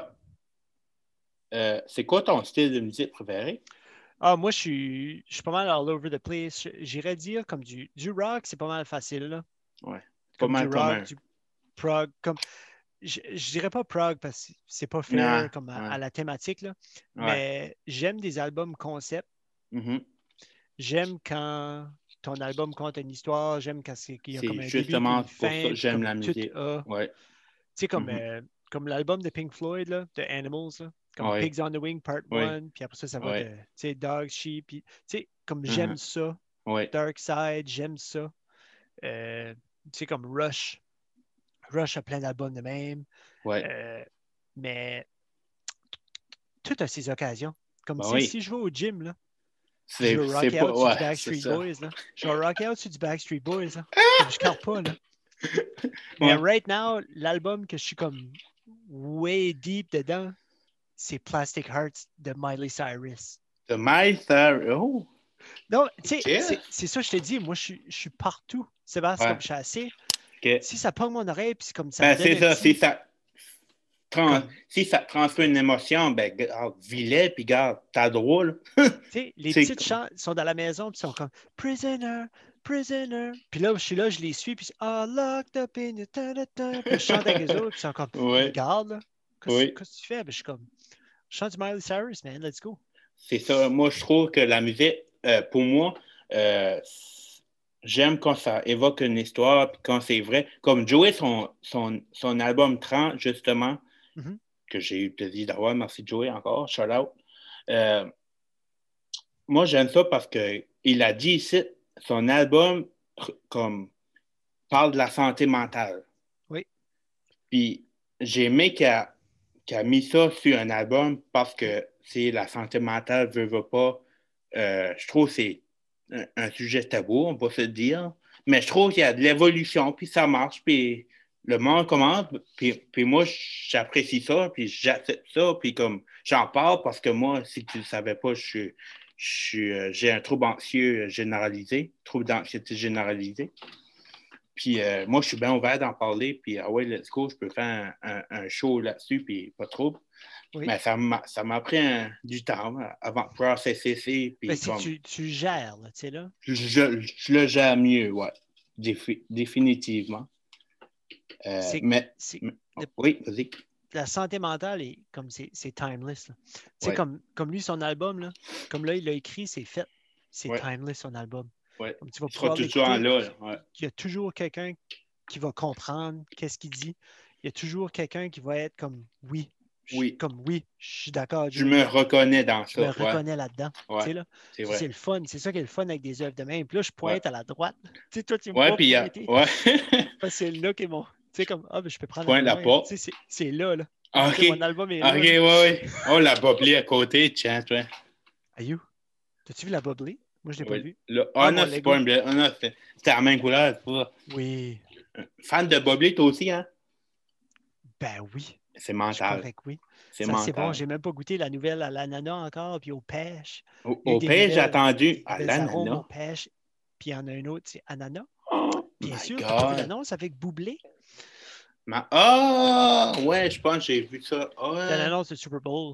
Euh, c'est quoi ton style de musique préféré? ah, moi, je suis, je suis pas mal all over the place. J'irais dire comme du, du rock, c'est pas mal facile, là. Ouais. Pas Comme du mal rock, commun. du prog, comme. Je, je dirais pas prog parce que c'est pas Non. fair comme à, Ouais. à la thématique, là. Ouais. Mais j'aime des albums concept. Mm-hmm. J'aime quand ton album compte une histoire. J'aime quand c'est qu'il y a comme C'est un début puis justement une pour ça fin, que puis j'aime comme la tout musique. a. Ouais. Tu sais, comme, Mm-hmm. euh, comme l'album de Pink Floyd, là, de Animals, là, comme Ouais. Pigs on the Wing Part Ouais. un, puis après ça, ça va Ouais. de, tu sais, Dog, Sheep, puis, tu sais, comme Mm-hmm. j'aime ça. Ouais. Dark Side, j'aime ça. Euh, tu sais, comme Rush. Rush a plein d'albums de même. Ouais. Euh, mais tout a ses occasions. Comme, Ben tu sais, oui. si je vais au gym, là, puis je C'est, veux c'est rock pas. out sur Ouais, du c'est Backstreet ça. Boys, là. Je vais rock out sur du Backstreet Boys, là. Comme je carpe pas, là. Mais Ouais. right now, l'album que je suis comme way deep dedans, c'est Plastic Hearts de Miley Cyrus. The My Star. Oh. Non, tu sais, Yeah. c'est, c'est ça que je te dis. Moi, je suis, je suis partout. C'est parce Ouais. comme je suis assez. OK. Si ça pogne mon oreille, puis comme ça Ben, me donne c'est un ça. Si petit. ça, trans... Comme, si ça transmet une émotion, ben, regarde, vis-le, puis garde, t'as drôle. tu sais, les C'est petites comme- chants sont dans la maison, puis sont comme Prisoner, Prisoner. Puis là, je suis là, je les suis, puis all locked up in the ta, ta, ta. Puis là, je chante avec eux autres, puis ils sont comme, Ouais. regarde, là. Qu'est-ce Oui. qu'est-ce que tu fais? Ben, je suis comme, je chante du Miley Cyrus, man, let's go. C'est ça. Moi, je trouve que la musique, euh, pour moi, euh, j'aime quand ça évoque une histoire, puis quand c'est vrai. Comme Joey, son, son, son album trente, justement, Mhm. que j'ai eu le plaisir d'avoir. Merci Joey encore. Shout out. Euh, moi, j'aime ça parce qu'il a dit ici, son album comme, parle de la santé mentale. Oui. Puis j'ai aimé qu'il a, qu'il a mis ça sur un album parce que c'est la santé mentale, veut, veut pas. Euh, je trouve que c'est un, un sujet tabou, on peut se dire. Mais je trouve qu'il y a de l'évolution, puis ça marche, puis le monde commence, puis, puis moi, j'apprécie ça, puis j'accepte ça, puis comme j'en parle parce que moi, si tu ne le savais pas, je suis, je suis, euh, j'ai un trouble anxieux généralisé, trouble d'anxiété généralisée. Puis euh, moi, je suis bien ouvert d'en parler. Puis, ah ouais, let's go, je peux faire un, un, un show là-dessus, puis pas trop. Oui. Mais ça m'a, ça m'a pris un, du temps hein, avant de processer. Puis Ben, si comme, tu, tu gères, tu sais, là. Je, je, je le gère mieux, ouais. Défi- définitivement. Euh, C'est, mais, c'est, mais le- oui, vas-y. la santé mentale, est comme c'est, c'est timeless. Tu sais, Ouais. comme, comme lui, son album, là, comme là, il l'a écrit, c'est fait. C'est Ouais. timeless, son album. Ouais. Comme tu vas Il sera pouvoir toujours l'écouter. là. là. Ouais. Il y a toujours quelqu'un qui va comprendre qu'est-ce qu'il dit. Il y a toujours quelqu'un qui va être comme oui. Je, Oui. Comme oui, je suis d'accord. Je me reconnais dans Je ça. me ouais. reconnais là-dedans. Ouais. Tu sais, là, c'est ça, vrai. c'est le fun. C'est ça qui est le fun avec des œuvres de même. Puis là, je pointe ouais. à la droite. Tu sais, toi, tu me ouais, vois puis, pointer. ouais. Parce que c'est là qui est mon. Tu sais, comme, ah, ben, je peux prendre Pointe la la porte. Tu sais, c'est, c'est là, là. OK. Tu sais, mon album est OK, là. ouais, là. ouais. Oh, la boblée à côté, tiens, toi. Ayou, t'as-tu vu la bubbly? Moi, je ne l'ai Oui. pas vue. Là, Ah, oh, mon non, c'est Lego. pas une blague. Oh, non, c'est, c'était la même couleur. C'est pas... Oui. Fan de boblée, toi aussi, hein? Ben oui. C'est Je mental. crois que oui. C'est Ça, c'est mental. bon. J'ai même pas goûté la nouvelle à l'ananas encore, puis aux pêches. Au, Il y a eu au des pêche, j'ai nouvelles, attendu des à nouvelles arômes l'ananas. aux pêches. Puis il y en a un autre, c'est ananas. Oh Bien my sûr. Puis tu as vu God. l'annonce avec Boublé? Ma... Ah, ouais, je pense que j'ai vu ça. C'est Ouais. l'annonce de Super Bowl.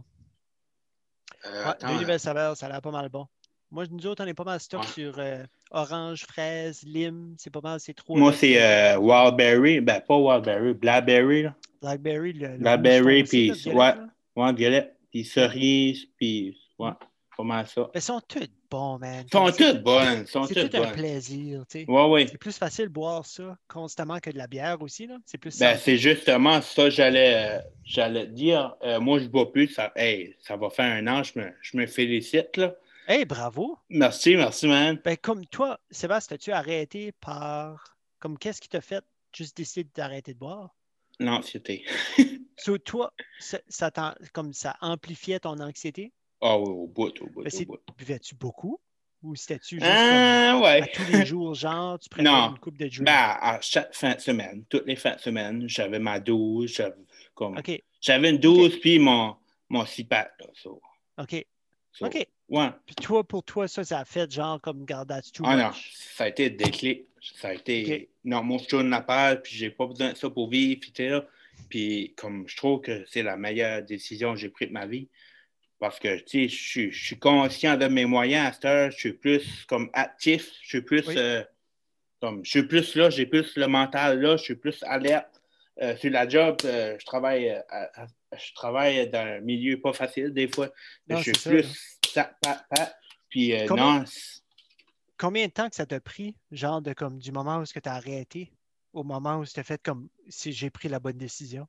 Euh, Ouais, attends. deux nouvelles saveurs, ça a l'air pas mal bon. Moi, nous autres, on est pas mal stock Ouais. sur euh, orange, fraise, lime. C'est pas mal ces Moi, trois-là. c'est euh, Wildberry. Ben, pas Wildberry, Blackberry. Là. Blackberry, le, le rouge Blackberry, foncé, là, puis violette. ouais, Là. ouais, violette, puis Yeah. cerise, puis ouais, Mm. pas mal ça. Mais ils sont toutes bons, man. Ils Comme sont c'est toutes tout, bonnes, sont c'est toutes tout un bonnes. plaisir, tu sais. Ouais, ouais. C'est plus facile de boire ça constamment que de la bière aussi, là. C'est plus Ben, santé. c'est justement ça j'allais euh, j'allais te dire. Euh, moi, je bois plus. Ça, hey, ça va faire un an, je me, je me félicite, là. Hey, bravo! Merci, merci, man. Ben, comme toi, Sébastien, as-tu arrêté par. Comme qu'est-ce qui t'a fait juste décider d'arrêter de boire? L'anxiété. So, toi, ça, ça t'en- comme ça amplifiait ton anxiété? Ah oui, au bout, au bout, Ben, au c'est- bout. buvais-tu beaucoup? Ou c'était-tu juste comme Ah, ouais. à tous les jours, genre, tu prenais Non. une coupe de Ben, drink? à chaque fin de semaine, toutes les fins de semaine, j'avais ma douche, j'avais, comme, OK. j'avais une douche, puis mon, mon six pack, là, so, OK. so, OK. ouais. Puis toi, pour toi, ça, ça a fait genre comme, God, that's too Ah non, much. ça a été le déclic. Ça a été, OK. non, moi, je tourne la page, puis j'ai pas besoin de ça pour vivre, puis tu sais, là. Puis comme je trouve que c'est la meilleure décision que j'ai prise de ma vie, parce que, tu sais, je suis- je suis conscient de mes moyens à cette heure, je suis plus comme actif, je suis plus, Oui. euh, comme, je suis plus là, j'ai plus le mental là, je suis plus alerte. Euh, sur la job, euh, je travaille euh, à- à- je travaille dans un milieu pas facile des fois. Non, je suis c'est ça, plus là. ça, pat, pat. Puis euh, Combien, non, c'est- combien de temps que ça t'a pris, genre, de comme du moment où tu as arrêté au moment où tu as fait comme si j'ai pris la bonne décision?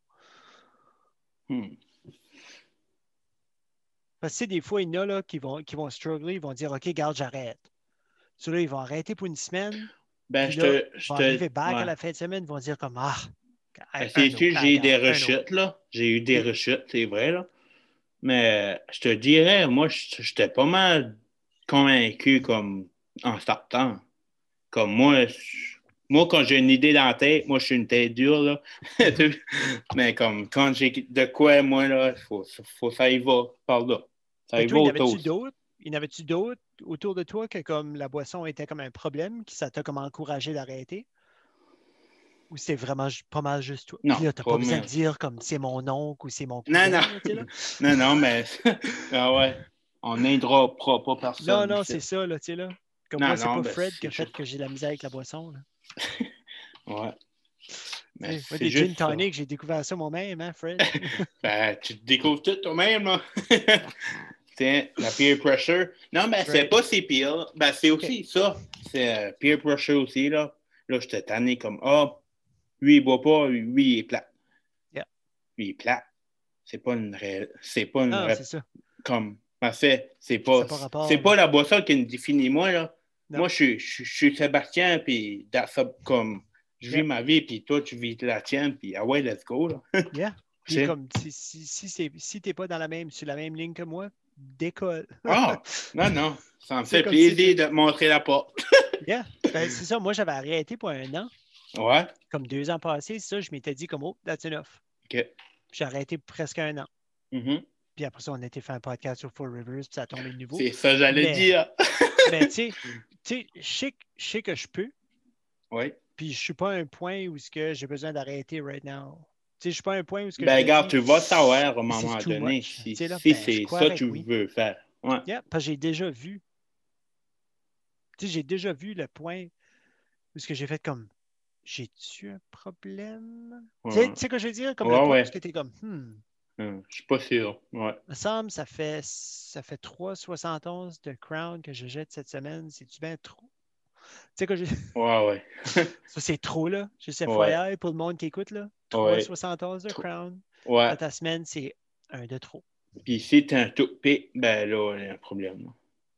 hmm. Parce que tu sais, des fois, il y en a là, qui vont, qui vont struggler, ils vont dire OK, garde, j'arrête. Ceux-là, ils vont arrêter pour une semaine, Ben, puis je là, te, ils je vont te, arriver back à ouais. la fin de semaine, ils vont dire comme Ah, Ben, un c'est sûr, autre, ah, j'ai eu des regarde, un autre. rechutes, là. J'ai eu des OK. rechutes, c'est vrai, là. Mais je te dirais, moi, je- j'étais pas mal convaincu comme en startant. Comme moi, je- moi, quand j'ai une idée dans la tête, moi, je suis une tête dure, là. Mais comme quand j'ai de quoi, moi, là, il faut, faut ça y va par là. Ça Mais y toi, va il y en au avait-tu toast. d'autres? Il y en avait-tu d'autres autour de toi que comme la boisson était comme un problème, qui ça t'a comme encouragé d'arrêter? Ou c'est vraiment ju- pas mal juste toi? Puis Non, là, t'as pas pas besoin moi. de dire comme c'est mon oncle ou c'est mon Non, cousin, non. là, tu sais, là. Non, non, mais ah ouais, on n'aidera pas, pas Non, personne non, ici. c'est ça, là, tu sais, là. Comme Non, moi, c'est non, pas ben Fred qui c'est a fait juste. que j'ai la misère avec la boisson, là. Ouais. Tu Mais sais, moi, c'est des gin juste ça. tonic, j'ai découvert ça moi-même, hein, Fred? Ben, tu te découvres tout toi-même, là. C'est la peer pressure. Non, ben, c'est Right. pas si pire. Ben, c'est OK. aussi ça. C'est euh, peer pressure aussi, là. Là, j'étais tanné comme, ah, lui, il boit pas, lui, il est plat. Yeah. Lui, il est plat. C'est pas une ré... C'est pas une Non, ré... c'est ça. Comme, en fait, c'est Ça pas... n'a pas rapport, C'est là. pas la boisson qui me définit, moi, là. Non. Moi, je suis, je, je suis Sébastien, puis that's up, comme, je vis Yeah. ma vie, puis toi, tu vis la tienne, puis ah ouais, let's go, là. Yeah. Puis C'est- comme si, si, si, c'est- si t'es pas dans la même, sur la même ligne que moi, décolle. Ah, non, non. Ça me C'est fait comme si plaisir c'est- de te montrer la porte. Yeah. Ben, c'est ça. Moi, j'avais arrêté pour un an. Ouais. Comme deux ans passés, ça, je m'étais dit comme oh, that's enough. OK. J'ai arrêté pour presque un an. Mhm. Puis après ça, on a été faire un podcast sur Four Rivers, puis ça a tombé de nouveau. C'est ça, j'allais Mais- dire. Mais tu sais, tu sais, je sais que- je sais que je peux, Oui. Puis je suis pas à un point où que j'ai besoin d'arrêter right now. Tu sais, je suis pas à un point où que Ben, je me regarde, dis, tu vas savoir à un this is moment too donné much. si, Tu sais, là, si ben, je suis c'est ça que correct, tu oui. veux faire. Ouais. Yeah, parce que j'ai déjà vu. Tu sais, j'ai déjà vu le point où ce que j'ai fait comme, j'ai-tu un problème? Tu sais, Ouais, tu sais quoi je veux dire? Comme le ouais. point où ouais. ce que t'es comme, hmm, Hum, je suis pas sûr. Ouais. me semble, ça fait, ça fait trois virgule soixante et onze de Crown que je jette cette semaine. C'est-tu bien trop? Tu sais quoi je... Ouais, ouais. Ça, c'est trop, là. Juste Ouais, F Y I pour le monde qui écoute, là. trois virgule ouais. soixante et onze de Trop- Crown. Ouais. Dans ta semaine, c'est un de trop. Puis si t'es un tout pic, ben là, il y a un problème. là.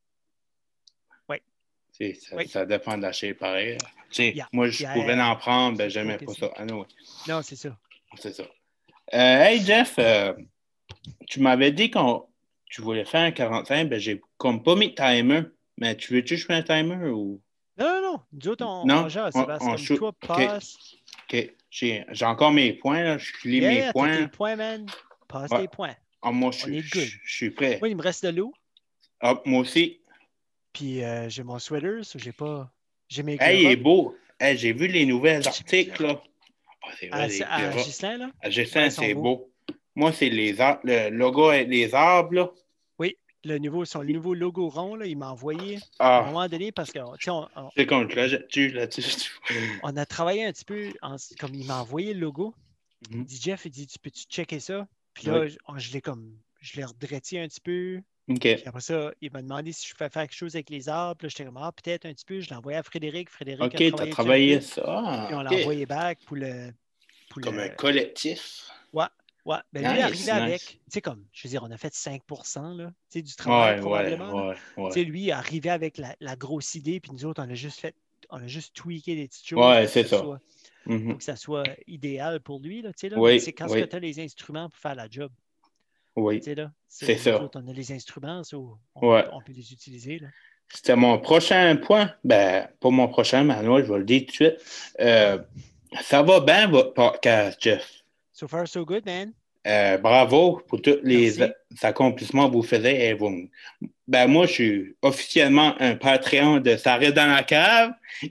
Oui, Tu sais, Ça, oui. ça dépend de la shape pareil. Tu sais, Yeah. moi, je Yeah, pouvais yeah. en prendre, ben C'est trop j'aimais pas ça. physique. Ah non, ouais. Non, c'est ça. C'est ça. Euh, hey Jeff, euh, tu m'avais dit qu'on tu voulais faire un quarante-cinq, ben j'ai comme pas mis de timer. Mais tu veux-tu que je mette un timer ou. Non, non, non. Nous autres, on, on Non? jase. On, Sébastien, on comme shoot. toi, OK. passe. OK. J'ai j'ai encore mes points, là. Je lis Yeah, mes yeah, t'as tes points. points, man. Passe Ouais. tes points. Ah, moi, je On suis- est good. je je suis prêt. Moi, il me reste de l'eau. Hop, moi aussi. Puis euh, j'ai mon sweater, so j'ai pas. J'ai mes Hey, il est gloves. beau. Hey, j'ai vu les nouvelles J'ai mes articles, gloves. là. Ah, c'est vrai, À, les à gloves. Ghislain, là? À Ouais, Justin, ils sont c'est beaux. beau. Moi, c'est les arbres, le logo avec les arbres, là. Oui, le nouveau, son nouveau logo rond, là, il m'a envoyé à un Ah, moment donné parce que tu sais, on, on- c'est comme là, tu là-dessus. on a travaillé un petit peu, en- comme il m'a envoyé le logo. Il Mhm. dit Jeff, il dit, tu peux-tu checker ça? Puis Oui. là, je, je l'ai comme, je l'ai redressé un petit peu. OK. Puis après ça, il m'a demandé si je pouvais faire quelque chose avec les arbres. Puis là, j'étais comme, ah, peut-être un petit peu. Je l'ai envoyé à Frédéric. Frédéric a OK, tu as travaillé dessus un travaillé peu. ça. Puis Ah, on l'a OK. envoyé back pour le. Pour Comme un le... collectif. Ouais, ouais. Ben lui, Nice, arrivé avec, nice. tu sais, comme, je veux dire, on a fait cinq pour cent là, tu sais, du travail Ouais, ouais, probablement. Là. ouais, Tu sais, ouais. lui, arrivé avec la, la grosse idée. Puis nous autres, on a juste fait, on a juste tweaké des petites choses Ouais, pour que c'est ça ça. soit, Mhm. pour que ça soit idéal pour lui. Là, tu sais, là. Mais c'est Oui, quand oui, tu as les instruments pour faire la job. oui. Tu sais, là, c'est, C'est nous ça. autres, on a les instruments, so on, Ouais. on peut les utiliser. Là. C'était mon prochain point. Ben, pas mon prochain, mais moi, je vais le dire tout de suite. Euh, ça va bien, votre podcast, Jeff. So far, so good, man. Euh, bravo pour tous les Merci. accomplissements que vous faites. Et vous... Ben, moi, je suis officiellement un Patreon de Ça reste dans la cave.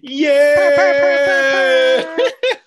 Yeah!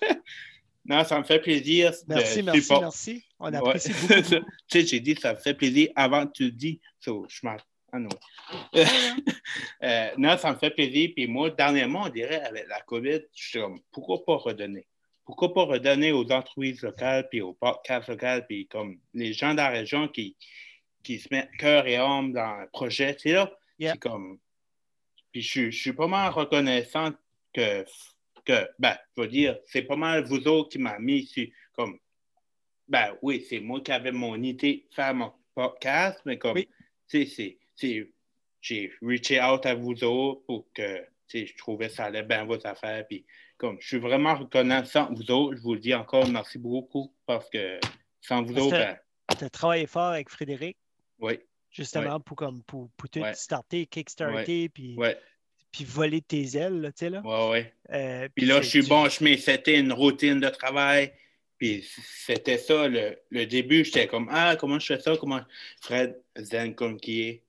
Non, ça me fait plaisir Merci, de merci, support. merci. On Ouais. apprécie beaucoup, Tu beaucoup. sais, j'ai dit ça me fait plaisir avant que tu le dis. So, je m'en... Ah non. Ouais, là. Euh, non, ça me fait plaisir. Puis moi, dernièrement, on dirait, avec la COVID, je suis comme, pourquoi pas redonner? Pourquoi pas redonner aux entreprises locales, puis aux podcasts locaux, puis comme les gens de la région qui, qui se mettent cœur et âme dans le projet, tu sais, là, Yeah. c'est comme... Puis je, suis- je suis pas mal reconnaissant que, que, ben, je veux dire, c'est pas mal vous autres qui m'avez mis sur, comme, ben oui, c'est moi qui avais mon idée de faire mon podcast, mais comme, Oui. tu sais, c'est, c'est, j'ai reaché out à vous autres pour que, tu sais, je trouvais que ça allait bien votre affaire, puis comme, je suis vraiment reconnaissant de vous autres, je vous le dis encore, merci beaucoup, parce que sans vous Parce autres, que ben, tu as travaillé fort avec Frédéric, oui, justement, oui, pour, comme, pour, pour tout ouais, starter, kickstarter, ouais, puis, ouais, puis voler tes ailes, là, tu sais, là. ouais, ouais. Euh, Puis puis là, je c'est suis du... bon, je mets, c'était une routine de travail. Puis c'était ça, le, le début, j'étais comme, ah, comment je fais ça? Comment Fred Zen comme qui est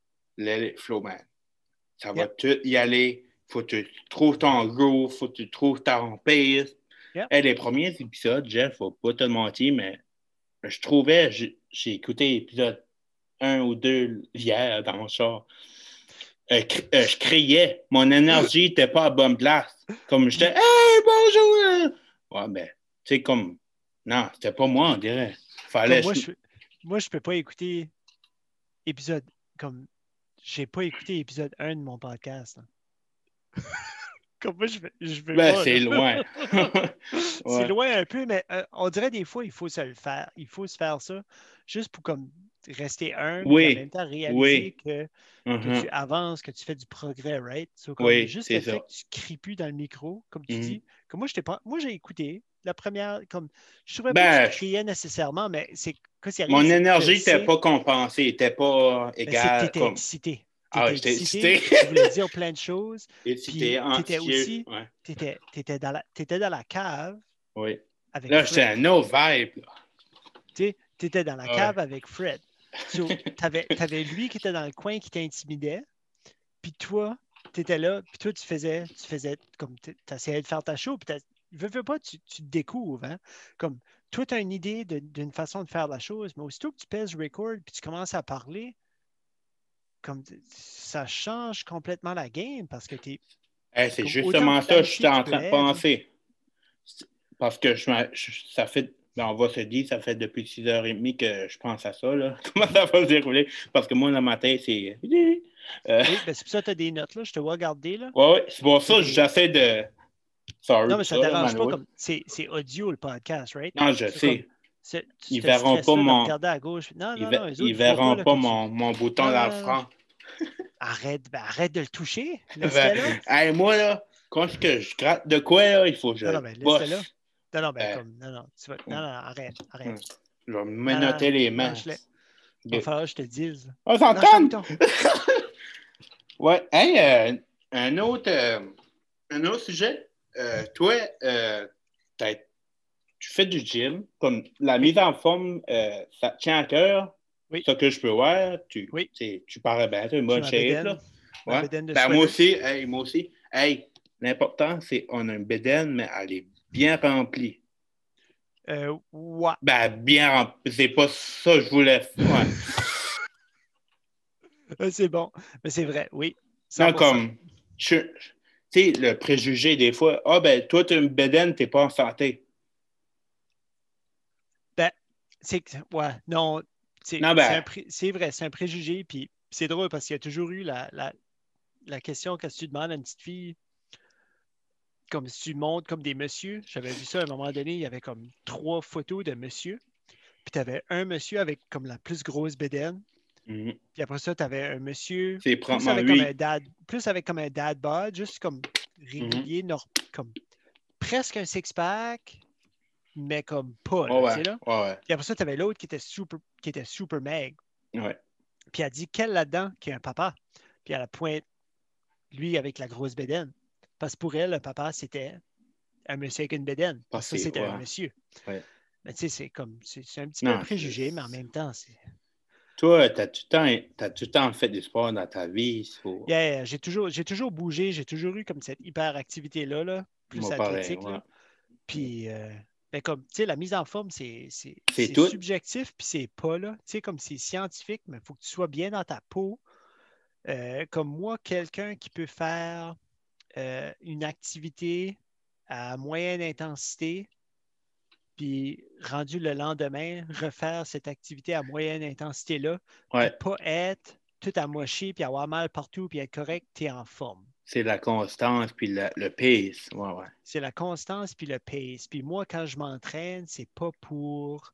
le Flowman. Ça va Yeah. tout y aller. Faut que tu trouves ton groove, faut que tu trouves ton pace. Yeah. Hey, les premiers épisodes, Jeff, faut pas te mentir, mais je trouvais, j'ai, j'ai écouté l'épisode un ou deux hier dans le char. Euh, cr- euh, je criais. Mon énergie n'était pas à bonne place. Comme j'étais, hey, bonjour! Ouais, ben, tu sais, comme, non, c'était pas moi, on dirait. Fallait. Comme moi, je moi, je peux pas écouter épisode, comme, j'ai pas écouté épisode un de mon podcast. Hein. Comme moi, je vais, je vais Ben, pas, c'est là. loin. C'est Ouais. loin un peu, mais euh, on dirait des fois, il faut se le faire. Il faut se faire ça juste pour comme rester humble et en même Oui, temps réaliser oui. que, que Mhm. tu avances, que tu fais du progrès, right? So, comme Oui, juste c'est le fait ça. que tu cries plus dans le micro, comme tu Mhm. dis. Comme moi, je pas. Moi, j'ai écouté la première. Comme je trouvais pas que Ben, tu criais nécessairement, mais c'est qu'est-ce qui arrive, mon c'est que je énergie n'était sais, pas compensée, n'était pas mais c'est que tu égale. étais Comme, excité. Tu ah, étais j'étais excité, excité. tu voulais dire plein de choses, excité, puis tu étais anxieux. aussi, Ouais. tu étais, dans la, t'étais dans la cave Oui. avec Là, j'étais Fred. un autre vibe. Là. Tu étais dans la Ouais. cave avec Fred. So, tu avais lui qui était dans le coin qui t'intimidait, puis toi, tu étais là, puis toi, tu faisais, tu faisais comme tu essayais de faire ta show, puis veux, veux pas, tu, tu te découvres. Hein? Comme toi, tu as une idée de, d'une façon de faire la chose, mais aussitôt que tu pèses record, puis tu commences à parler, comme ça change complètement la game parce que tu es. Hey, c'est justement ça que je suis en train de être, penser. Hein? Parce que je, je, ça fait, ben on va se dire, ça fait depuis six heures trente que je pense à ça. Là. Comment ça va se dérouler? Parce que moi, dans ma tête, c'est. Euh... Oui, ben c'est pour ça que tu as des notes, là. Je te vois garder. Là. Oui, ouais, c'est pour ça que des... j'essaie de. Sorry, non, mais ça ne dérange pas comme. C'est, c'est audio le podcast, right? Non, je c'est sais. Comme... C'est, ils verront pas mon. À gauche. Non, ils, non, non, ils verront pas, pas mon, tu... mon bouton non, dans le front. Arrête, ben arrête de le toucher. Ben, là. Hey, moi, là, quand que je gratte de quoi, là, il faut que je. Non, non, ben, laisse-le là. Non, non, ben, euh, comme. Non, non, tu vas... non, non, arrête, arrête. Je vais me noter les mains. Il va falloir que je te le dise. On s'entend? Ouais. Hey, euh, un, autre, euh, un autre sujet. Euh, toi, euh, tu fais du gym. Comme la mise en forme, euh, ça te tient à cœur. Oui. Ce que je peux voir, tu, oui. tu parais bien, tu as une bonne shape. Bédaine, là. Ouais. Ben, moi aussi, hey, moi aussi. Hey, l'important, c'est qu'on a une bédaine, mais elle est bien remplie. Euh, ouais. Ben, bien remplie. C'est pas ça que je voulais faire. Ouais. C'est bon. Mais c'est vrai, oui. cent pour cent. Non, comme, tu sais, le préjugé des fois, ah, ben, toi, tu as une bédaine, tu n'es pas en santé. Ben, c'est ouais, non, c'est, non, ben, c'est, un pré, c'est vrai, c'est un préjugé, puis c'est drôle parce qu'il y a toujours eu la, la, la question quand tu demandes à une petite fille, comme si tu montres comme des messieurs. J'avais vu ça à un moment donné, il y avait comme trois photos de monsieur, puis tu avais un monsieur avec comme la plus grosse bédaine. Mm-hmm. Puis après ça, tu avais un monsieur c'est plus avec, comme un dad, plus avec comme un dad bod, juste comme régulier, mm-hmm. nord, comme presque un six-pack, mais comme pas. Là, oh ouais, tu sais, là. Oh ouais. Puis après ça, tu avais l'autre qui était super, qui était super maigre. Ouais. Puis elle dit, quel là-dedans qui est un papa? Puis elle a pointe lui avec la grosse bédaine. Parce que pour elle, le papa, c'était un monsieur avec une bédaine. Parce que ça, c'était ouais. un monsieur. Ouais. Mais tu sais, c'est comme, c'est, c'est un petit non, peu un préjugé, c'est... mais en même temps, c'est... Toi, tu as tout le temps fait du sport dans ta vie? Faut... Yeah, j'ai toujours, j'ai toujours bougé, j'ai toujours eu comme cette hyperactivité-là, là, plus Moi, athlétique. Pareil, ouais. Là. Puis, euh, ben, comme, tu sais, la mise en forme, c'est, c'est, c'est, c'est subjectif, puis c'est pas, là. Tu sais, comme c'est scientifique, mais il faut que tu sois bien dans ta peau. Euh, comme moi, quelqu'un qui peut faire euh, une activité à moyenne intensité, puis rendu le lendemain, refaire cette activité à moyenne intensité-là, ouais. puis pas être tout amoché, puis avoir mal partout, puis être correct, tu es en forme. C'est la constance, puis le, le pace. Ouais, ouais. C'est la constance, puis le pace. Puis moi, quand je m'entraîne, c'est pas pour...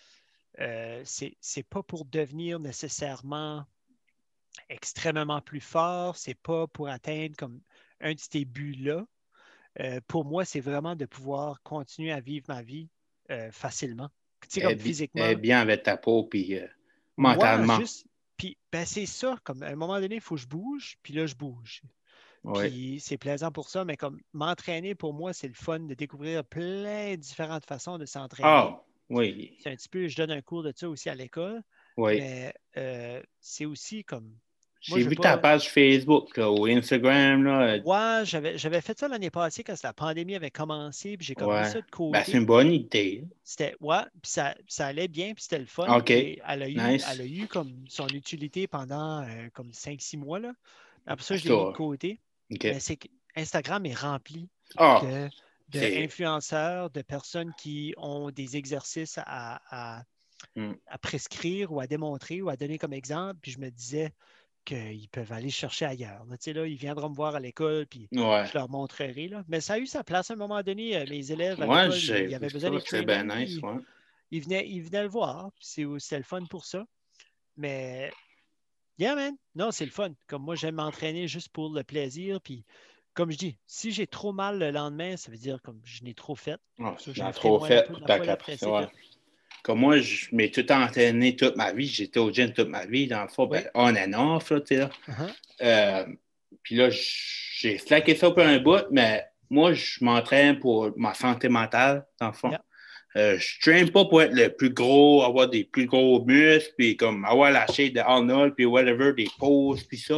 Euh, c'est, c'est pas pour devenir nécessairement extrêmement plus fort, c'est pas pour atteindre comme un de ces buts-là. Euh, pour moi, c'est vraiment de pouvoir continuer à vivre ma vie euh, facilement. Tu sais, comme physiquement. Bien avec ta peau, puis euh, mentalement. Ouais, juste, puis ben, c'est ça, comme à un moment donné, il faut que je bouge, puis là, je bouge. Ouais. Puis c'est plaisant pour ça, mais comme m'entraîner, pour moi, c'est le fun de découvrir plein de différentes façons de s'entraîner. Ah, oui. C'est un petit peu, je donne un cours de ça aussi à l'école, oui. mais euh, c'est aussi comme... J'ai vu ta page Facebook là, ou Instagram. Là. Ouais, j'avais, j'avais fait ça l'année passée quand la pandémie avait commencé, puis j'ai comme ouais. mis ça de côté. Ben, c'est une bonne idée. C'était, ouais, puis ça, ça allait bien, puis c'était le fun. OK. Et elle a eu, nice. elle a eu comme son utilité pendant euh, comme cinq six mois. Là. Après ça, je l'ai mis de côté. Okay. Mais c'est qu'Instagram est rempli oh, de, d'influenceurs, de personnes qui ont des exercices à, à, mm. à prescrire ou à démontrer ou à donner comme exemple. Puis je me disais qu'ils peuvent aller chercher ailleurs. Là, là, ils viendront me voir à l'école, puis ouais. je leur montrerai. Là. Mais ça a eu sa place à un moment donné. Mes élèves à ouais, l'école, j'ai... ils avaient besoin de training. Bien nice, ouais. ils, venaient, ils venaient le voir. C'est, c'était le fun pour ça. Mais, yeah, man. Non, c'est le fun. Comme moi, j'aime m'entraîner juste pour le plaisir. Puis, comme je dis, si j'ai trop mal le lendemain, ça veut dire comme je n'ai trop fait. Oh, je n'ai trop fait. Peu, la après, ouais. Comme moi, je m'ai tout entraîné toute ma vie. J'étais au gym toute ma vie. Dans le fond, oui. ben, on and off, là, tu sais. Uh-huh. Euh, puis là, j'ai slacké ça pour un bout, mais moi, je m'entraîne pour ma santé mentale, dans le fond. Yeah. Euh, je ne traîne pas pour être le plus gros, avoir des plus gros muscles, puis comme avoir la shape de Arnold, puis whatever, des poses, puis ça.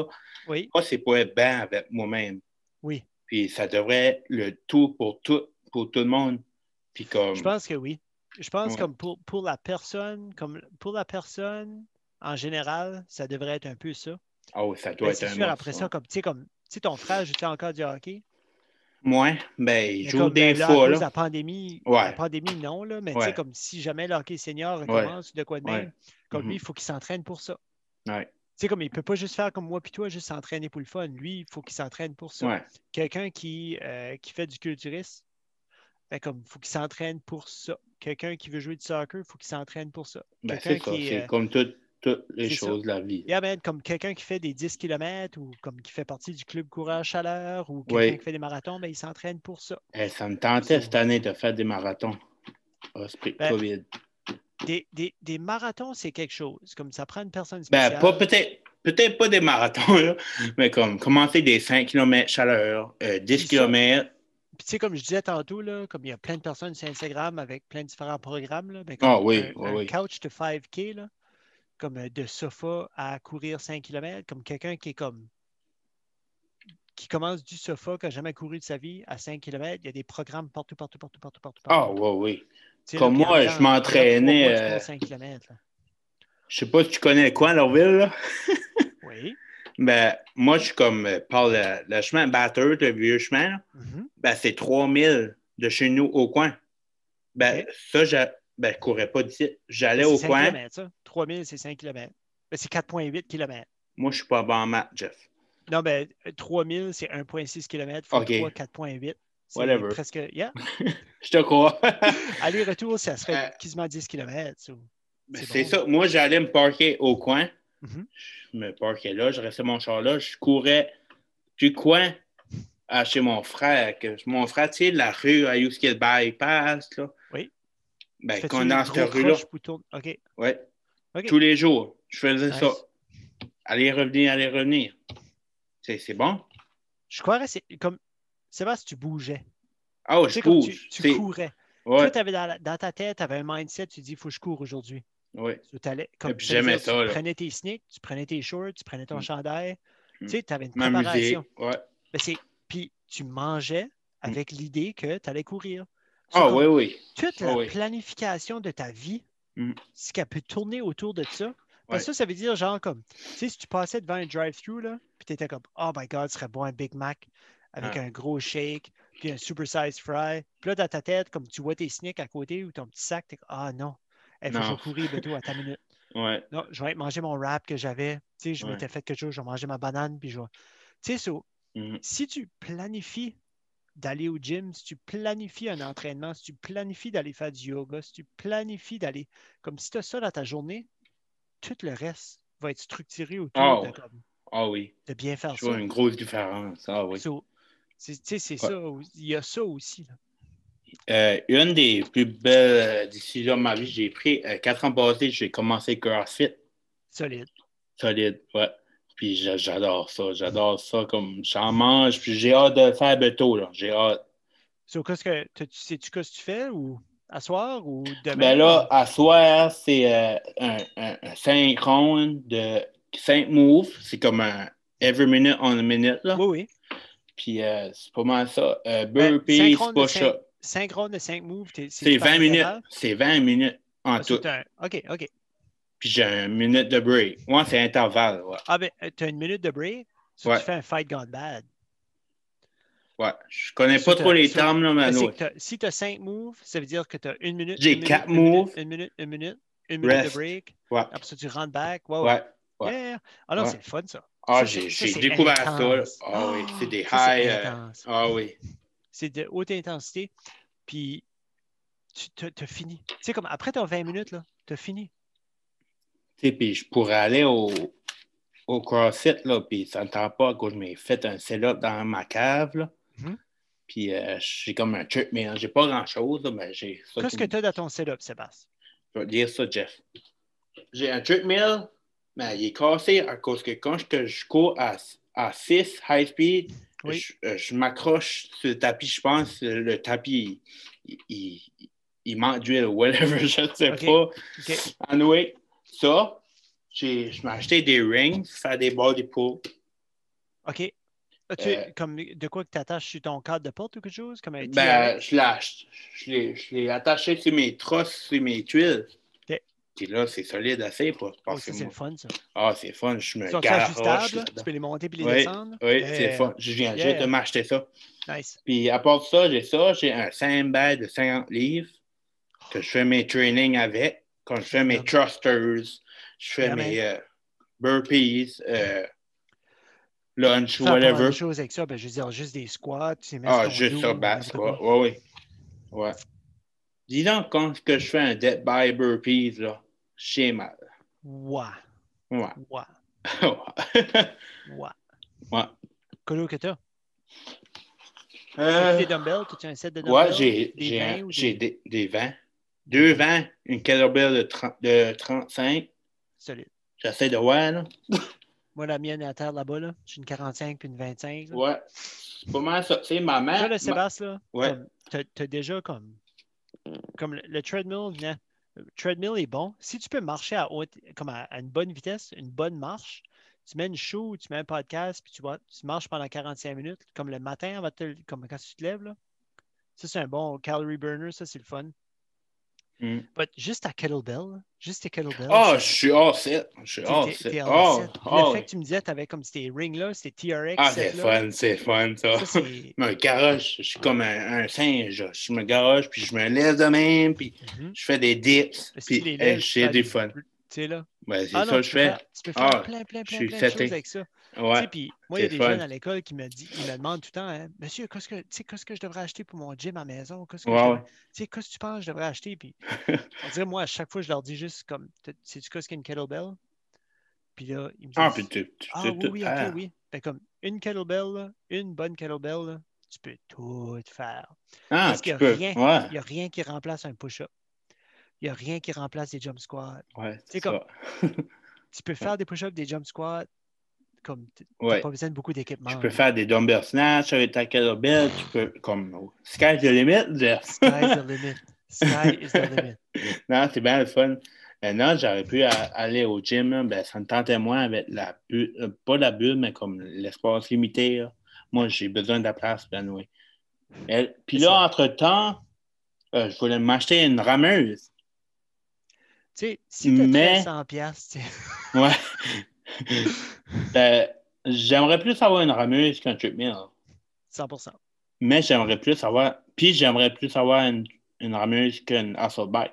Oui. Moi, c'est pour être bien avec moi-même. Oui. Puis ça devrait être le tout pour tout, pour tout le monde. Puis comme... Je pense que oui. Je pense Ouais. comme pour, pour la personne, comme pour la personne, en général, ça devrait être un peu ça. Ah oui, ça doit Ben, être c'est un sûr, après ça, morceau. comme tu sais, comme tu sais, ton frère joue encore du hockey. Moi, ben, il Mais joue comme des euh, là, à fois, cause là. de la pandémie, la Ouais, pandémie, non, là, mais tu sais, ouais, comme si jamais le hockey senior ouais, recommence ou de quoi de ouais. même, comme lui, Mhm. il faut qu'il s'entraîne pour ça. Ouais, Tu sais, comme il ne peut pas juste faire comme moi puis toi, juste s'entraîner pour le fun. Lui, il faut qu'il s'entraîne pour ça. ouais. Quelqu'un qui, euh, qui fait du culturisme, ben, comme il faut qu'il s'entraîne pour ça. Quelqu'un qui veut jouer du soccer, il faut qu'il s'entraîne pour ça. Ben, c'est Quelqu'un ça. qui est. C'est euh, comme tout- toutes les c'est ça. choses de la vie. Yeah, man, comme quelqu'un qui fait des dix kilomètres ou comme qui fait partie du club courage chaleur ou quelqu'un Oui. qui fait des marathons, ben, il s'entraîne pour ça. Eh, ça me tentait So, cette année de faire des marathons. Esprit ben, COVID. des, des, des marathons, c'est quelque chose. Comme ça prend une personne Ben, pas spéciale. peut-être. Peut-être pas des marathons, là, mais comme commencer des cinq kilomètres chaleur, euh, dix Puis ça, kilomètres. puis tu sais, comme je disais tantôt, là, comme il y a plein de personnes sur Instagram avec plein de différents programmes, là, ben, Ah comme un, oui, oui, un oui. couch de cinq K, là, comme euh, de sofa à courir cinq kilomètres, comme quelqu'un qui est comme qui commence du sofa, qui n'a jamais couru de sa vie, à cinq kilomètres, il y a des programmes partout, partout, partout, partout, partout, partout. Ah oui, oui. Tu sais, là, Comme puis en moi, je dedans, en dedans de trois mois, tu m'entraînais. cours Euh, cinq kilomètres. je sais pas si tu connais quoi, Lorville, là. Oui. Ben, moi, je suis comme euh, par le, le chemin batteur, le vieux chemin, là. Mhm. Ben, c'est trois mille de chez nous au coin. Ben, OK. ça, je ben, je courais pas d'ici. J'allais Ben, c'est au cinq coin. kilomètres, ça. trois mille, c'est cinq kilomètres. Ben, c'est quatre virgule huit kilomètres. Moi, je suis pas bon en maths, Jeff. Non, ben, trois mille, c'est un virgule six kilomètres fois trois, OK, quatre virgule huit. C'est whatever. presque. Yeah. Je te crois. Aller-retour, ça serait Euh, quasiment dix kilomètres. So, ben, c'est c'est bon, là. ça. Moi, j'allais me parquer au coin. Mhm. Je me parquais là, je restais mon char là. Je courais du coin à chez mon frère. Que, mon frère, tu sais, la rue à où il bypass, là. Oui. Tu Ben, quand fais-tu dans cette gros rue-là, croche pour tourner? OK. ouais, OK. tous les jours, je faisais ça. Nice. Aller revenir, aller revenir. C'est, c'est bon. Je croirais que c'est comme. Sébastien, tu bougeais. Ah, oh, Tu je sais, comme tu, bouge. tu C'est, courais. Toi, ouais, tu avais dans, la- dans ta tête, tu avais un mindset, tu dis, il faut que je cours aujourd'hui. ouais. So, t'allais- Et comme, puis ça veut j'aimais dire, tu ça, là. prenais tes sneaks, tu prenais tes shorts, tu prenais ton Mm, chandail. mm. Tu sais, tu avais une préparation. M'amuser, ouais. Ben, c'est- puis tu mangeais Mm. avec l'idée que tu allais courir. So, Ah, oui, comme oui. toute Ah, la oui. planification de ta vie, Mm. ce qu'elle peut tourner autour de ça. Parce Ouais. que ça, ça veut dire genre comme, tu sais, si tu passais devant un drive-thru, là, puis tu étais comme, oh my God, ce serait bon un Big Mac avec Ah, un gros shake, puis un super size fry. Puis là, dans ta tête, comme tu vois tes sneaks à côté ou ton petit sac, t'es comme, ah non, il faut que je non. vais courir, Beto, à ta minute. Ouais, Non, je vais manger mon wrap que j'avais. Tu sais, je ouais. m'étais fait quelque chose, je vais manger ma banane, puis je vais. Tu sais, so, Mm. si tu planifies d'aller au gym, si tu planifies un entraînement, si tu planifies d'aller faire du yoga, si tu planifies d'aller. Comme si tu as ça dans ta journée, tout le reste va être structuré autour Ah, de, ouais. comme, Ah oui. de bien faire Je vois ça. une grosse différence. Ah oui. So, c'est, tu sais, c'est Ouais. ça. Il y a ça aussi. Là. Euh, une des plus belles euh, décisions de ma vie que j'ai prises, euh, quatre ans passés, j'ai commencé CrossFit. Solide. Solide, ouais. Puis j'a- j'adore ça. J'adore ça comme j'en mange. Puis j'ai hâte de faire bientôt, là. J'ai hâte. So, qu'est-ce que, tu sais-tu ce que tu fais ou à soir ou Ben demain? là, Ou... à soir, c'est euh, un, un, un synchrone de cinq moves. C'est comme un every minute on a minute, là. Oui, oui. Puis euh, c'est pas mal ça. Euh, Ben, burpee, synchrone de push cinq, up. synchrone de cinq moves, t'es- c'est-tu C'est par vingt minutes. intervalle? C'est vingt minutes en Ah, so, tout. t'as un- OK, OK. Puis j'ai une minute de break. Moi, c'est intervalle, ouais. Ah, ben, tu as une minute de break. So, tu Ouais, fais un fight gone bad. ouais. Je connais So, pas trop t'as- les so, termes, là, ben, c'est mais que t'as- si tu as cinq moves, ça veut dire que tu as une minute, une j'ai minute, quatre une minute, moves, une minute, une minute, une minute de rest. break. Ouais, Après ça, tu rentres back. Ouais, ouais. ouais, ouais, Yeah, yeah. Ah non, ouais. c'est le fun, ça. Ah, Ça, c'est, j'ai, ça, j'ai c'est découvert ça, là. intense. Ah oui, c'est Ah, des ça, c'est highs. euh, intense. Ah oui. C'est de haute intensité. Puis, tu as fini. Tu sais, comme après ton vingt minutes, là, tu as fini. Tu sais, puis je pourrais aller au, au CrossFit, là, puis ça ne tente pas, quand je m'ai fait un setup dans ma cave, là. Mhm. Puis euh, j'ai comme un truc, mais j'ai pas grand-chose, là, mais j'ai ça. Qu'est-ce que tu as dans ton setup, Sébastien? Je vais te dire ça, Jeff. J'ai un treadmill, mais il est cassé à cause que quand je, je cours à, à six high speed, Oui. je, euh, je m'accroche sur le tapis, je pense, le tapis, il, il, il, il manque d'huile ou whatever, je ne sais OK. pas. OK. Anyway, ça, j'ai, je m'ai acheté des rings, faire des body pull. OK. As-tu, Euh, comme, de quoi que tu attaches sur ton cadre de porte ou quelque chose? Comme un ben, T R X? je l'ai, je l'ai, je l'ai attaché sur mes trosses, sur mes tuiles. OK. Puis là, c'est solide assez pour Oh, passer ça, c'est le moi. fun, ça. Ah, c'est fun, je me Ils sont-ils garoche ajustables? Tu là-dedans. peux les monter et les Oui, descendre? oui, c'est Yeah. fun. Je viens juste de Yeah. m'acheter ça. Nice. Puis à part ça, j'ai ça, j'ai un sandbag de cinquante livres que je fais mes trainings avec. Quand je fais mes thrusters, je fais Yeah, mes euh, burpees, euh, lunch, Tu fais pas mal de whatever. choses avec ça. Ben, je veux dire, juste des squats, tu mets sur Ah, ton juste ça, dos, basse, n'importe ouais, quoi. ouais, ouais. ouais. Disons quand que je fais un dead by burpees, là, j'ai mal. Ouais. Ouais. Ouais. ouais. Ouais. ouais. Colo que t'as? Euh, As-tu des dumbbells? As-tu un set de ouais, dumbbells? j'ai, Des j'ai, un- vingt ou j'ai des... des, des vingt. Des Deux vingt. vingt, une kettlebell de, trente de trente-cinq. Solide. J'essaie de voir, là. Moi, la mienne est à terre là-bas, là. J'ai une quarante-cinq puis une vingt-cinq. Là. Ouais. C'est pas mal ça. Tu sais, ma Toi, mère. là, Ma... Sébastien, là, Ouais. comme, t'as, t'as déjà comme, comme le, le treadmill, non. Le treadmill est bon. Si tu peux marcher à, haute, comme à, à une bonne vitesse, une bonne marche, tu mets une show, tu mets un podcast, puis tu, vas, tu marches pendant quarante-cinq minutes, comme le matin, va te, comme quand tu te lèves, là. Ça, c'est un bon calorie burner, ça, c'est le fun. Mm. But juste à kettlebell, juste tes kettlebell, Ah, c'est je suis all set. Je suis t'es, all t'es, t'es set. all Oh, set. Puis le oh, fait oui. que tu me disais, tu avais comme ces rings-là, ces T R X Ah, c'est sets-là, là, fun, c'est fun, ça. ça, c'est... Je me garoche. Je suis comme un, un singe. là. Je me garoche, puis je me lève de même, puis Mm-hmm. je fais des dips, Si tu puis les hey, lèves, tu peux j'ai faire des des... fun. Tu sais, là. Ben, c'est Ah ça non, que tu je peux faire, fais. tu peux faire Ah, plein, plein, je plein, suis plein de choses setté. avec ça. Tu Ouais, sais, puis moi, il y a c'est des fun. jeunes à l'école qui me, dit, ils me demandent tout le temps, hein, Monsieur, qu'est-ce que, tu sais, qu'est-ce que je devrais acheter pour mon gym à la maison? Qu'est-ce que je Ouais, devrais... ouais. Tu sais, qu'est-ce que tu penses que je devrais acheter? Puis on dirait, moi, à chaque fois, je leur dis juste comme, sais-tu qu'est-ce qu'une kettlebell? Puis là, ils me Ah, puis disent, tu, tu ah peux oui, tout oui, ok, faire. oui. Fait comme une kettlebell, là, une bonne kettlebell, là, tu peux tout faire. Ah, Parce qu'il tu n'y a peux. rien, Ouais, il y a rien qui remplace un push-up. Il n'y a rien qui remplace des jump squats. ouais, C'est c'est comme, ça. tu peux faire des push-ups, des jump squats, comme, tu n'as ouais. pas besoin de beaucoup Tu d'équipement. peux Là. faire des dumbbell snatch avec ta kettlebell. Tu peux, comme, oh, sky's the limit, Jeff. Sky's the limit. Sky is the limit. non, c'est bien le fun. Maintenant, j'aurais pu a- aller au gym, là, ben, ça me tentait moins avec la bulle, euh, pas la bulle, mais comme l'espace limité. Là. Moi, j'ai besoin de la place, ben oui. Et- Puis là, C'est- entre-temps, euh, je voulais m'acheter une rameuse. Tu sais, si tu as treize Mais, cents piastres, ouais, ben, j'aimerais plus avoir une rameuse qu'un treadmill. cent pour cent. Mais j'aimerais plus avoir, puis j'aimerais plus avoir une, une rameuse qu'une assault bike.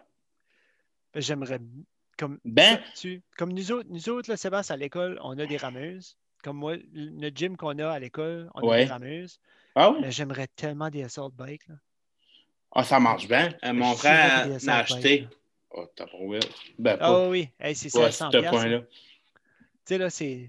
Ben, j'aimerais, comme, Ben, ça, tu, comme nous autres, nous autres, là, Sébastien, à l'école, on a des rameuses. Comme moi, le notre gym qu'on a à l'école, on a des ouais. rameuses. Ah oui? Mais j'aimerais tellement des assault bikes. Là. Ah, ça marche bien. Euh, Je mon chierais pour frère des en a assault bikes. Là. acheté. Oh, t'as pas oublié. Ben, pas, Ah oui, hey, c'est pas à seize cents ce piastres. point-là. Tu sais, là, c'est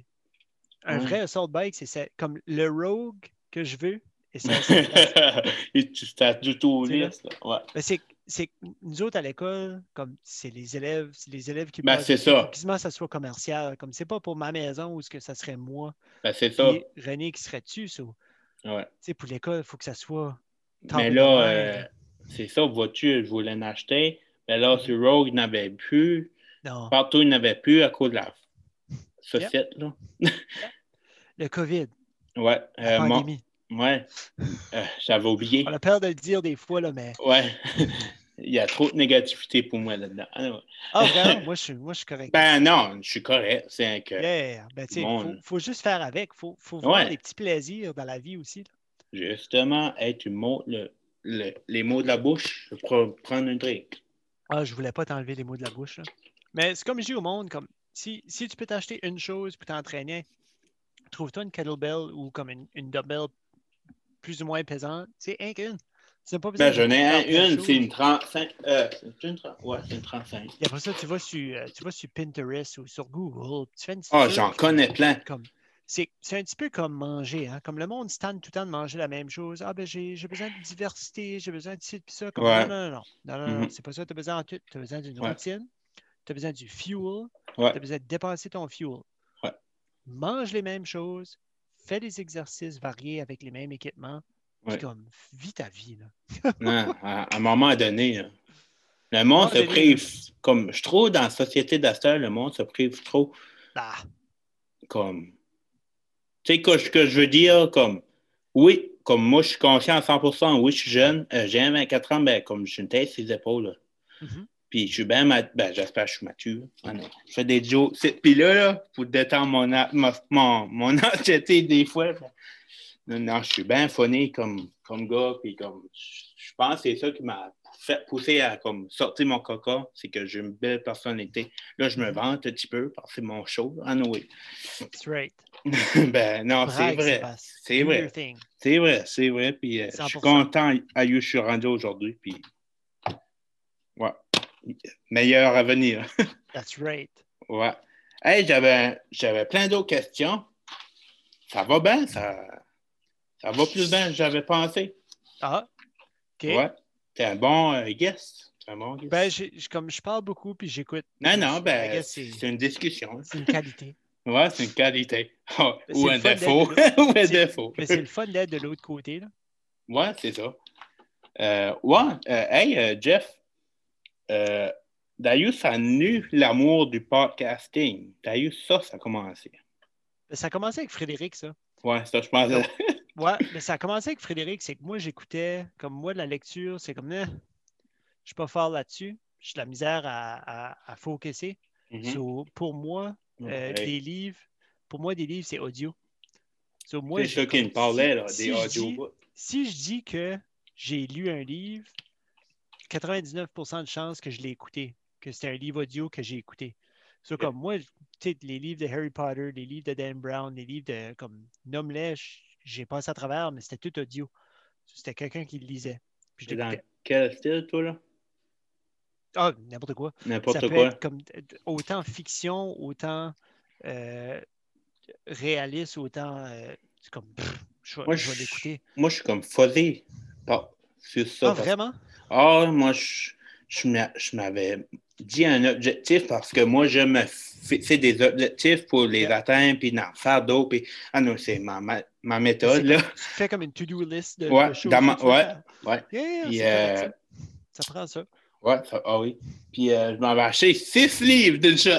un Ouais. vrai assault bike, c'est c'est comme le Rogue que je veux et seize cents piastres. Et tu t'as du tout au Tu sais, là. liste, là. Ouais. Ben, c'est c'est que nous autres à l'école, comme c'est les élèves, c'est les élèves qui Ben, passent c'est dessus. Il faut ça. quasiment que ça soit commercial. Comme c'est pas pour ma maison ou ce que ça serait moi. Ben, c'est ça. Puis René qui serait dessus. So. Ouais. Tu sais, pour l'école, il faut que ça soit top Mais of the là, line. euh, Là. c'est ça, vois-tu, je voulais en acheter. Mais là, Mhm. sur Rogue, il n'avait plus. Non. Partout, il n'avait plus à cause de la Yep. société, là. Yep. Le COVID, Ouais. la Euh, mon... pandémie. Ouais. Euh, j'avais oublié. On a peur de le dire des fois, là, mais. Ouais. Il y a trop de négativité pour moi là-dedans. Ah, ouais. Ah, vraiment? Moi, je suis, moi, je suis correct. Ben non, je suis correct. C'est que Yeah. Ben, tu sais, il mon... faut, faut juste faire avec. Il faut, faut voir Ouais. les petits plaisirs dans la vie aussi. Là. Justement, hey, tu montes le, le, les mots de la bouche pour prendre un drink. Ah, je voulais pas t'enlever les mots de la bouche. Là. Mais c'est comme je dis au monde, comme si, si tu peux t'acheter une chose pour t'entraîner, trouve-toi une kettlebell ou comme une, une dumbbell plus ou moins pesante. C'est un qu'une. Tu n'as pas besoin Ben, de j'en ai faire un, plein de une, c'est choses. une trente-cinq. Euh, c'est une trente. Ouais, c'est une trente-cinq. Et après ça, tu vas sur, euh, tu vas sur Pinterest ou sur Google, tu fais une petite Ah, oh, search, j'en puis connais plein. Comme, c'est, c'est un petit peu comme manger. Hein? Comme le monde se tente tout le temps de manger la même chose. Ah, ben j'ai, j'ai besoin de diversité, j'ai besoin de ci, puis ça. Comme, non, Ouais. non, non, non. Non, non, non, Mm-hmm. c'est pas ça. Tu as besoin de tout. Tu as besoin d'une Ouais. routine. Tu as besoin du fuel. Ouais. Tu as besoin de dépenser ton fuel. Ouais. Mange les mêmes choses. Fais des exercices variés avec les mêmes équipements. Puis Ouais. comme, vis ta vie. Là. non, à, à un moment donné, là, le monde se donné, prive. là. Comme, je trouve, dans la société d'Astor, le monde se prive trop. Ah. Comme, Tu sais, que, ce que je veux dire, comme, oui, comme moi, je suis conscient à cent pour cent, oui, je suis jeune, euh, j'ai vingt-quatre ans, ben, comme j'ai une tête sur les épaules, là. Mm-hmm. Puis je suis bien, mat- ben, j'espère que je suis mature. Ah non, je fais des jokes. C'est- Puis là, là, pour détendre mon, a- mon, mon, mon anxiété des fois, ben, non, non, je suis bien funny comme, comme gars, puis comme, je je pense que c'est ça qui m'a fait pousser à comme, sortir mon coca, c'est que j'ai une belle personnalité. Là, je me vante un petit peu parce que c'est mon show. Ah non, oui. That's right. Ben non, c'est Brag, vrai. Sébastien. C'est Do your vrai. thing. C'est vrai, c'est vrai. Puis euh, je cent suis pour cent. content à où je suis rendu aujourd'hui. Puis, ouais. Meilleur avenir. That's right. Ouais. Hey, j'avais, j'avais plein d'autres questions. Ça va bien, ça, ça va plus bien que j'avais pensé. Ah, OK. Ouais. T'es un bon euh, guest. T'es un bon guest. Ben, j'ai- j'ai- comme je parle beaucoup puis j'écoute. non, moi, non, je- I ben, guess c'est c'est une discussion. c'est une qualité. Ouais, c'est une qualité. Oh, Ben, ou c'est un le fun d'être défaut. de l'autre. ou un c'est- défaut. Ben, c'est le fun d'être de l'autre côté, là. Ouais, c'est ça. Euh, ouais. Euh, hey, euh, Jeff. Euh, D'ailleurs, ça a nu l'amour du podcasting. D'ailleurs, ça, ça a commencé. Ben, ça a commencé avec Frédéric, ça. Ouais, ça, je pense. Donc, ouais, mais ça a commencé avec Frédéric, c'est que moi, j'écoutais, comme moi, de la lecture, c'est comme, eh, je suis pas fort là-dessus. J'ai de la misère à, à, à focusser. Mm-hmm. So, pour moi, euh, Ouais. des livres, pour moi, des livres, c'est audio. So, moi, c'est j'ai ça qui comme- me parlait, si, là, si des je audiobooks. dis, si je dis que j'ai lu un livre, quatre-vingt-dix-neuf pour cent de chances que je l'ai écouté, que c'est un livre audio que j'ai écouté. So, comme moi, tu sais, les livres de Harry Potter, les livres de Dan Brown, les livres de comme nomme-les, j'ai passé à travers, mais c'était tout audio. So, c'était quelqu'un qui le lisait. Puis je C'est dans l'écoutais. quel style, toi, là? Ah, n'importe quoi. Ça N'importe peut quoi. être comme autant fiction, autant euh, réaliste, autant euh, c'est comme pff, je, vais- Moi, je vais je, l'écouter. moi, je suis comme fuzzy par- sur ça. Ah, parce- vraiment? Ah, moi, je, je m'a- je m'avais dit un objectif parce que moi, je me fixer des objectifs pour les Yeah. atteindre puis d'en faire d'autres. Puis... Ah non, c'est ma, ma, ma C'est méthode, là. comme- tu te fais comme une to-do list de, Ouais, de choses dans que ma- tu veux ouais, faire. ouais. Yeah, yeah, Puis, c'est correct, euh, ça. Ça prend ça. ouais, ça- ah oui. Puis, euh, je m'avais acheté six livres d'une shot.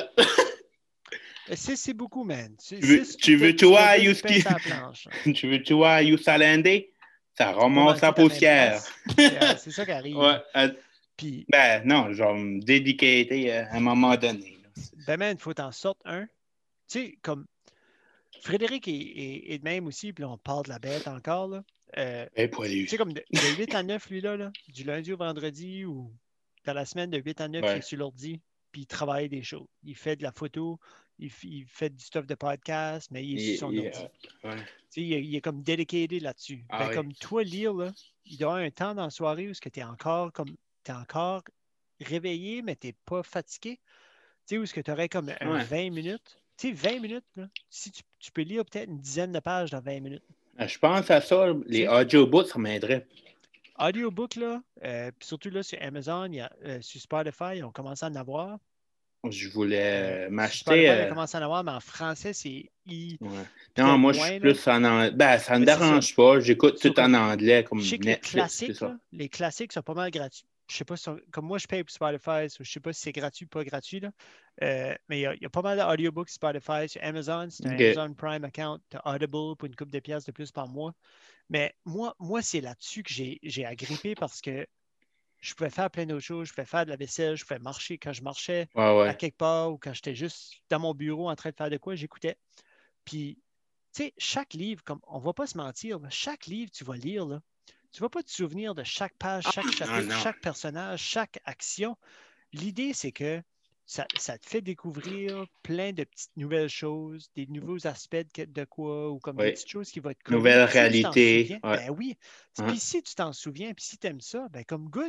Six, c'est beaucoup, man. Tu veux, Six, tu puis veux, t'as- tu vois, t'as du Yuski? pain sur la planche. Tu veux, tu vois, où ça landé? Ça Tu vas pas remonte sa manquer ta même poussière. place. Yeah, c'est ça qui arrive. Ouais. euh, Puis, ben, non, je vais me dédicater à un moment donné. là. ben, man, il faut t'en sortir un. Tu sais, comme Frédéric est, est- est de même aussi, puis là, on parle de la bête encore, là. Euh, Ben, poilu. tu sais, comme de, de huit à neuf, lui, là, là, du lundi au vendredi ou dans la semaine de huit à neuf, Ouais. il est sur l'ordi, puis il travaille des choses. Il fait de la photo, il, f- il fait du stuff de podcast, mais il est Il- sur son il- ordi. euh, ouais. Tu sais, il, est- il est comme dedicated là-dessus. Ah Ben, oui. comme toi, lire, là, il doit y avoir un temps dans la soirée où tu es encore comme t'es encore réveillé, mais tu n'es pas fatigué. Tu sais, où est-ce que tu aurais comme un Ouais. vingt minutes. Tu sais, vingt minutes, là, si tu, tu peux lire peut-être une dizaine de pages dans vingt minutes. Euh, Je pense à ça, les C'est- audiobooks, ça m'aiderait. Audiobook, là, euh, puis surtout là, sur Amazon, il y a, euh, sur Spotify, ils ont commencé à en avoir. Je voulais Euh, sur m'acheter. Spotify, ils euh, ont commencé à en avoir, mais en français, c'est I. ouais. peut-être Non, moi, je moins, suis là. plus en anglais. Ben, ça ne me Ben, c'est dérange pas. J'écoute So, tout en comme- anglais, comme Je sais que les Netflix. c'est classiques, ça. là, les classiques sont pas mal gratuits. Je sais pas, si sont- comme moi, je paye pour Spotify, so je sais pas si c'est gratuit ou pas gratuit, là. Euh, mais il y, a- il y a pas mal d'audiobooks Spotify. Sur Amazon, c'est un Ok. Amazon Prime account, tu as Audible pour une couple de pièces de plus par mois. Mais moi, moi c'est là-dessus que j'ai j'ai agrippé parce que je pouvais faire plein d'autres choses. Je pouvais faire de la vaisselle, je pouvais marcher quand je marchais Ouais, à ouais. quelque part ou quand j'étais juste dans mon bureau en train de faire de quoi, j'écoutais. Puis, tu sais, chaque livre, comme on va pas se mentir, là, chaque livre que tu vas lire, là, tu vas pas te souvenir de chaque page, chaque non, chapitre, non. chaque personnage, chaque action. L'idée, c'est que ça, ça te fait découvrir plein de petites nouvelles choses, des nouveaux aspects de, de quoi, ou comme Oui. des petites choses qui vont te coller. Nouvelle Puis si tu t'en réalité. souviens, Ouais. ben oui. Ouais. Puis si tu t'en souviens, puis si tu aimes ça, ben comme good.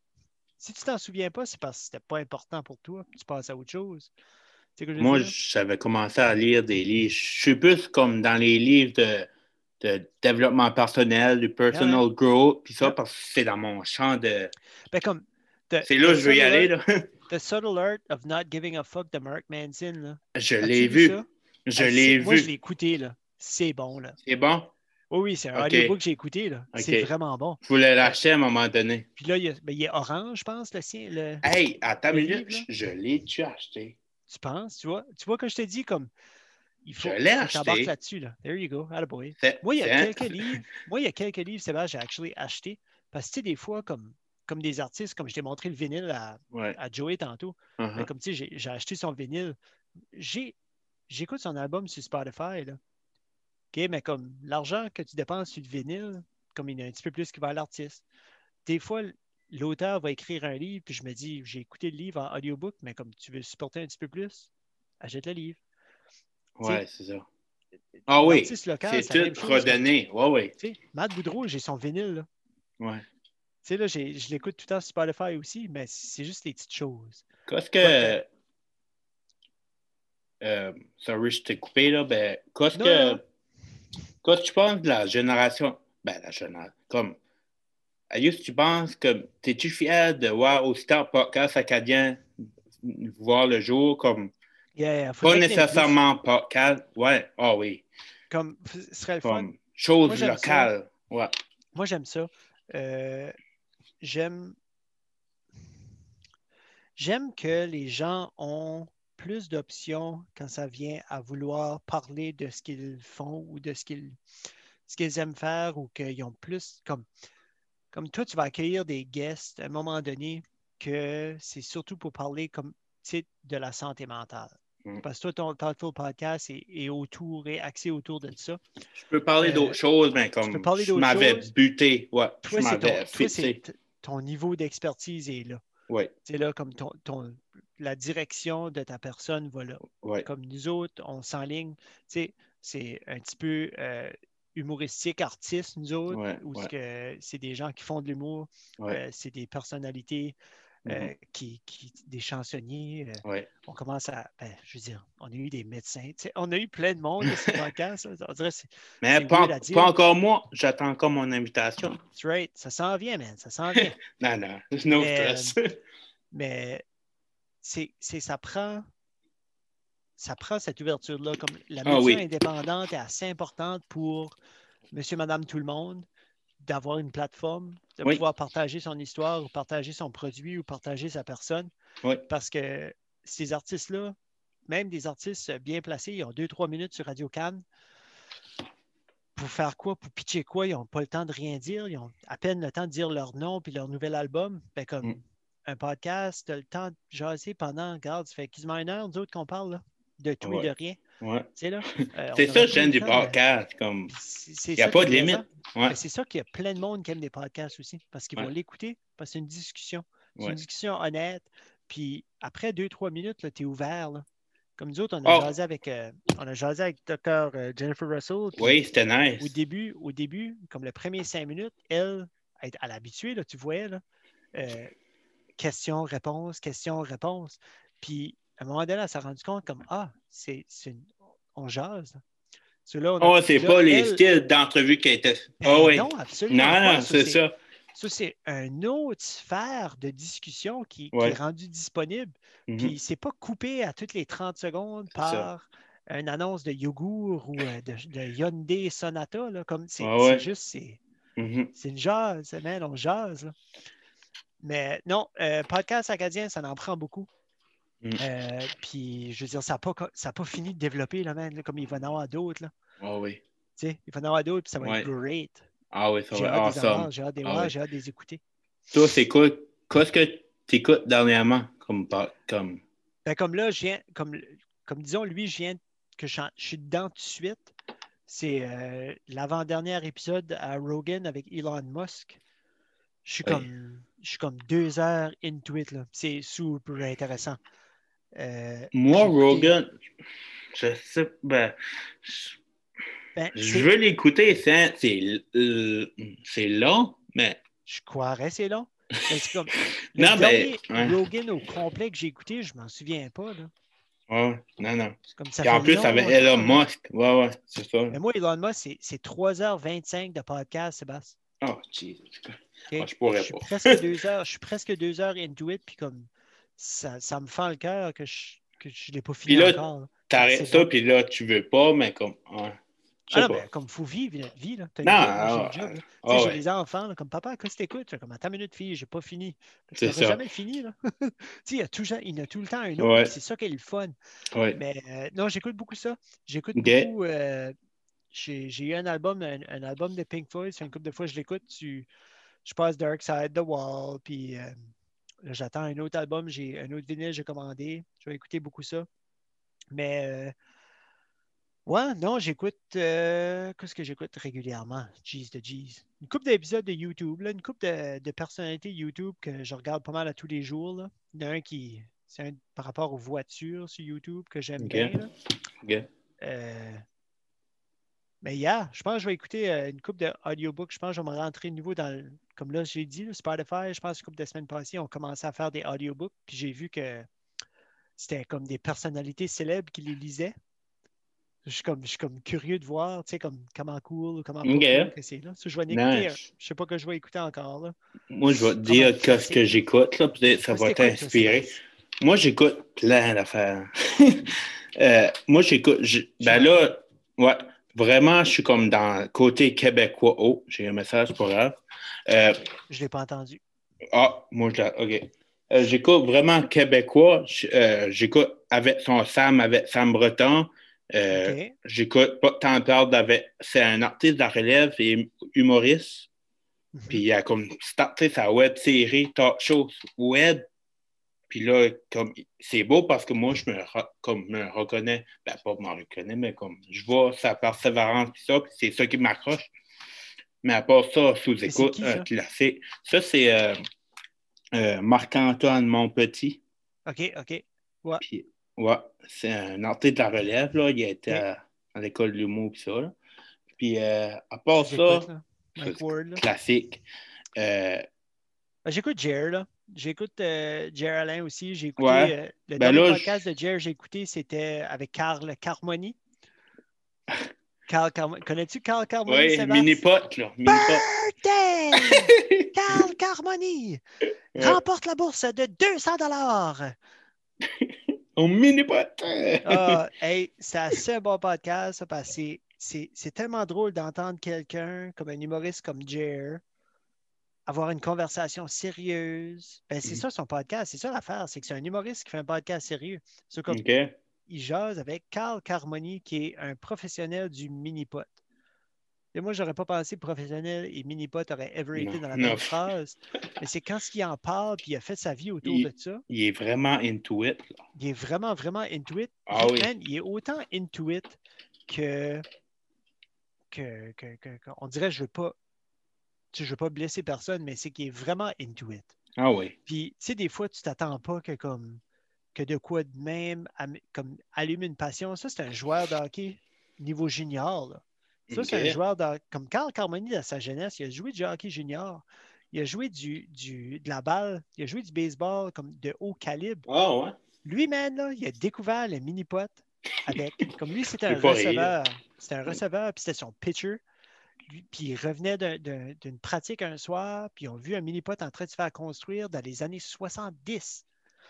Si tu t'en souviens pas, c'est parce que c'était pas important pour toi, puis tu passes à autre chose. Tu sais ce que je veux Moi, dire? j'avais commencé à lire des livres. Je suis plus comme dans les livres de, de développement personnel, du personal Yeah, man. growth, puis ça, Yeah. parce que c'est dans mon champ de. Ben comme the, C'est là the que je veux y subtle aller, art- là. The Subtle Art of Not Giving a Fuck de Mark Manson. Là. Je As-tu l'ai lu vu. ça? Je Hey, l'ai c'est- Moi, je l'ai vu. écouté. Là. C'est bon. Là. C'est bon? Oui, oui, c'est un Ok. audiobook que j'ai écouté. Là. Ok. C'est vraiment bon. Je voulais l'acheter à un moment donné. Puis là, il, y a- ben, il est orange, je pense, le sien. Le, Hey, à ta le minute, livre, là. je, je l'ai-tu acheté? Tu penses? Tu vois, tu vois que je te dis, comme il faut Je l'ai que tu embarques acheté. là-dessus. Là. There you go. Attaboy. C'est- Moi, il y a c'est un- quelques livres. Moi, il y a quelques livres, Sébastien, j'ai actually acheté. Parce que, tu sais, des fois, comme, comme des artistes, comme je t'ai montré le vinyle à, Ouais. à Joey tantôt, Uh-huh. ben, comme tu sais, j'ai, j'ai acheté son vinyle. J'ai, j'écoute son album sur Spotify, là. OK, mais comme l'argent que tu dépenses sur le vinyle, comme il y a un petit peu plus qui va à l'artiste. Des fois, l'auteur va écrire un livre, puis je me dis, j'ai écouté le livre en audiobook, mais comme tu veux supporter un petit peu plus, achète le livre. Ouais, c'est ça. Ah oui, L'artiste local, c'est c'est la même tout chose. redonné. Ouais, ouais. Tu sais, Matt Boudreau, j'ai son vinyle. Là. Ouais. Tu sais, là, j'ai- je l'écoute tout le temps sur Spotify aussi, mais c'est juste les petites choses. Qu'est-ce But, euh, que. Euh, sorry, je t'ai coupé, là. Ben, qu'est-ce non, non, que. Qu'est-ce que tu penses de la génération. Ben, la génération. Comme. Ayus, tu penses que. T'es-tu fier de voir au Star Podcast acadien voir le jour comme. yeah, yeah, Pas faudrait qu'il y ait plus. nécessairement podcast. Ouais, ah oui. Comme, ce serait le fun. Comme chose Moi, j'aime ça. locale. Ouais. Moi, j'aime ça. Euh, j'aime. J'aime que les gens ont plus d'options quand ça vient à vouloir parler de ce qu'ils font ou de ce qu'ils ce qu'ils aiment faire ou qu'ils ont plus comme comme toi, tu vas accueillir des guests à un moment donné que c'est surtout pour parler comme tu sais, de la santé mentale. Mm. Parce que toi, ton Thoughtful Podcast est, est autour, est axé autour de ça. Je peux parler Euh, d'autres choses, mais tu peux comme parler je d'autres m'avais choses. buté. Ouais, je Toi, c'est ton, m'avais toi, c'est fixé. t- ton niveau d'expertise est là. Oui, C'est là comme ton, ton, la direction de ta personne va là. oui. Comme nous autres, on s'enligne. Tu sais, c'est un petit peu euh, humoristique, artiste, nous autres, Ouais, où ouais, que c'est des gens qui font de l'humour, ouais. euh, c'est des personnalités, euh, Mhm. qui, qui, des chansonniers. euh, Ouais. on commence à, ben, je veux dire, on a eu des médecins. Tu sais, on a eu plein de monde sur le podcast. là. On dirait que c'est Mais c'est pas, weird à en- pas dire. encore moi. J'attends encore mon invitation. That's right. Ça s'en vient, man. Ça s'en vient. Non, non, no Mais, stress. mais c'est, c'est, ça prend ça prend cette ouverture-là. Comme la Ah médiation oui, indépendante est assez importante pour monsieur, madame, tout le monde, d'avoir une plateforme, de oui, pouvoir partager son histoire ou partager son produit ou partager sa personne. oui, Parce que ces artistes-là, même des artistes bien placés, ils ont deux, trois minutes sur Radio-Can. Pour faire quoi? Pour pitcher quoi? Ils n'ont pas le temps de rien dire. Ils ont à peine le temps de dire leur nom puis leur nouvel album. Ben, comme Mm. un podcast, tu as le temps de jaser pendant, regarde, ça fait quasiment une heure, nous autres, qu'on parle là, de tout et de ouais, rien. ouais. Tu sais, là, euh, C'est on ça, n'aurait pas eu j'aime le du temps de. podcast. Comme, Puis C'est c'est il n'y a ça qui pas est de plaisant. limite. Ouais, Mais c'est ça qu'il y a plein de monde qui aime des podcasts aussi, parce qu'ils vont ouais, l'écouter, parce que c'est une discussion. C'est une ouais. discussion honnête. Puis après deux, trois minutes, tu es ouvert. Là. Comme nous autres, on a Oh, jasé avec, euh, on a jasé avec docteur Jennifer Russell. Puis oui, c'était au nice. début, au début, comme les premiers cinq minutes, elle, elle, elle habituée, là, tu voyais, là, euh, question, réponse, question, réponse. Puis à un moment donné, elle s'est rendue compte comme Ah, c'est, c'est une- on jase. So, là, on a- Oh, puis c'est là, pas les elle, styles d'entrevue qui étaient. Oh, ben oui. non, absolument Non, pas. non, Ça, c'est c'est, ça. ça, c'est une autre sphère de discussion qui, qui est Ouais. rendue disponible. Mhm. Puis c'est pas coupé à toutes les trente secondes C'est ça. par une annonce de yogourt ou euh, de, de Hyundai Sonata. Là, comme c'est, Ouais, c'est ouais. juste, c'est, Mhm. c'est une jase, man, on jase. Là. Mais non, euh, podcast acadien, ça en prend beaucoup. Mhm. Euh, puis, je veux dire, ça n'a pas, ça a pas fini de développer, là, man, là, comme il va y en avoir d'autres. Là. Oh, oui. Tu sais, il va y en avoir d'autres, puis ça va Ouais. être great. Ah, oui, ça J'ai va hâte être des avoir, awesome. j'ai hâte des Ah, voir, oui. j'ai hâte des écouter. Toi, c'est quoi? Qu'est-ce que tu écoutes dernièrement? Comme, par- comme... Ben, comme là, je viens, comme, comme disons, lui, je viens que je, je suis dedans tout de suite. C'est euh, l'avant-dernier épisode à Rogan avec Elon Musk. Je suis Oui. comme je suis comme deux heures into it. Là. C'est super intéressant. Euh, Moi, j'ai écouté- Rogan, je sais, ben, je- ben, je c'est- veux l'écouter, c'est, c'est, euh, c'est long, mais je croirais c'est long. Mais c'est comme le non, ben, dernier ouais, Rogan au complet que j'ai écouté, je m'en souviens pas. Là. ouais, non, non. C'est comme ça Puis en fait plus, avec longtemps. Elon Là. Musk, ouais, ouais, c'est ça. Mais moi, Elon Musk, c'est, c'est trois heures vingt-cinq de podcast, Sébastien. Oh, Jesus. OK? Moi, je pourrais Je suis pas. presque deux heures, je suis presque deux heures into it, puis comme ça, ça me fend le cœur que je que je l'ai pas Puis fini là, encore. là. t'arrêtes C'est ça, bon. puis là, tu veux pas, mais comme, ouais. Ah non, ben, comme il faut vivre notre vie. Là. T'as une Non, job, moi, j'ai une ah, job. Là. ah, Tu sais, j'ai ouais, des enfants, là, comme papa, qu'est-ce que t'écoutes? Comme attends une minute, fille, j'ai pas fini. Tu c'est n'auras ça. jamais fini. Là. tu sais, il y a tout, il y en a tout le temps un autre, Ouais, puis c'est ça qui est le fun. ouais. Mais euh, non, j'écoute beaucoup ça. J'écoute OK. beaucoup. Euh, j'ai, j'ai eu un album, un, un album de Pink Floyd. C'est une couple de fois que je l'écoute. Tu, je passe Dark Side, The Wall, puis euh, là, j'attends un autre album. J'ai un autre vinyle, j'ai commandé. Je vais écouter beaucoup ça. Mais euh, ouais, non, j'écoute. Euh, qu'est-ce que j'écoute régulièrement? Jeez de Jeez. Une couple d'épisodes de YouTube, là, une couple de, de personnalités YouTube que je regarde pas mal à tous les jours. Là. Il y en a un qui. C'est un par rapport aux voitures sur YouTube que j'aime OK. bien. Là. OK. Euh, mais hier, je pense que je vais écouter euh, une couple d'audiobooks. Je pense que je vais me rentrer de nouveau dans le, comme là, j'ai dit, le Spotify, je pense une couple de semaines passées, on commençait à faire des audiobooks. Puis j'ai vu que c'était comme des personnalités célèbres qui les lisaient. Je suis comme, je suis comme curieux de voir, tu sais, comme comment cool ou comment pas cool OK. que c'est là. So, je vais en écouter un. Nice. Je sais pas que je vais écouter encore là. Moi, je vais te Comme un dire qu'est-ce que classique. j'écoute, là, peut-être ça Qu'est-ce va que t'écoutes, toi, t'inspirer. Sébastien? Moi, j'écoute plein d'affaires. Euh, moi, j'écoute. j'- Ben J'imagine. là, ouais, vraiment, je suis comme dans le côté québécois. Oh, j'ai un message pour elle. Euh, Je l'ai pas entendu. ah, moi, je la- OK. Euh, j'écoute vraiment québécois. J'- euh, j'écoute avec son Sam, avec Sam Breton. Euh, OK. j'écoute pas tant perdre avec. C'est un artiste de la relève et humoriste. Puis Mhm. il a comme starté sa web série talk show web. Puis là, comme c'est beau parce que moi, je me, re- comme, me reconnais, ben pas me reconnais, mais comme je vois sa persévérance, puis ça, puis c'est ça qui m'accroche. Mais à part ça, Mais c'est sous-écoute, qui un ça? classique. Ça, c'est euh, euh, Marc-Antoine Monpetit. OK, OK. Ouais. Puis, ouais, c'est un artiste de la relève, là. Il a été OK. à, à l'école de l'humour, puis ça, là. Puis, euh, à part Sous-écoute, ça, là. ça, Mike c'est Ward, là. classique. Euh, Ben, j'écoute Jer, là. J'écoute euh, Jer Alain aussi. J'ai ouais, écouté euh, le ben dernier là, podcast je- de Jer, j'ai écouté, c'était avec Carl Carmoni. Carl Carmoni. Connais-tu Carl Carmoni, ouais, Sébastien? mini-pot, là, mini-pot. Birthday! Carl Carmoni Ouais. remporte la bourse de deux cents dollars. Au mini-pot. Ah, hey, c'est assez un bon podcast, ça, parce que c'est, c'est, c'est tellement drôle d'entendre quelqu'un comme un humoriste comme Jer avoir une conversation sérieuse. Ben, c'est ça son podcast, c'est ça l'affaire, c'est que c'est un humoriste qui fait un podcast sérieux. C'est comme OK. il jase avec Carl Carmoni, qui est un professionnel du mini-pot. Et moi, j'aurais pas pensé professionnel et mini-pot auraient ever Non, été dans la non. même phrase. Mais c'est quand il en parle, puis il a fait sa vie autour de Il, ça, il est vraiment into it, là. il est vraiment, vraiment into it. Ah Lui, oui. man, il est autant into it que, que, que, que- que- on dirait, je veux pas, tu sais, je veux pas blesser personne, mais c'est qu'il est vraiment into it. Ah oui. Puis, tu sais, des fois, tu t'attends pas que comme que de quoi de même am- comme allume une passion. Ça, c'est un joueur de hockey niveau junior, là. Ça, c'est un OK. joueur de, comme Carl Carmoni dans sa jeunesse, il a joué du hockey junior. Il a joué du, du, de la balle, il a joué du baseball comme de haut calibre. Ah ouais. Lui, man, là, il a découvert le mini-pot avec, comme lui, c'était Je un peux pas rire. receveur. C'était un receveur, puis c'était son pitcher. Lui- puis il revenait d'un- d'un- d'une pratique un soir, puis ils ont vu un mini-pot en train de se faire construire dans les années soixante-dix.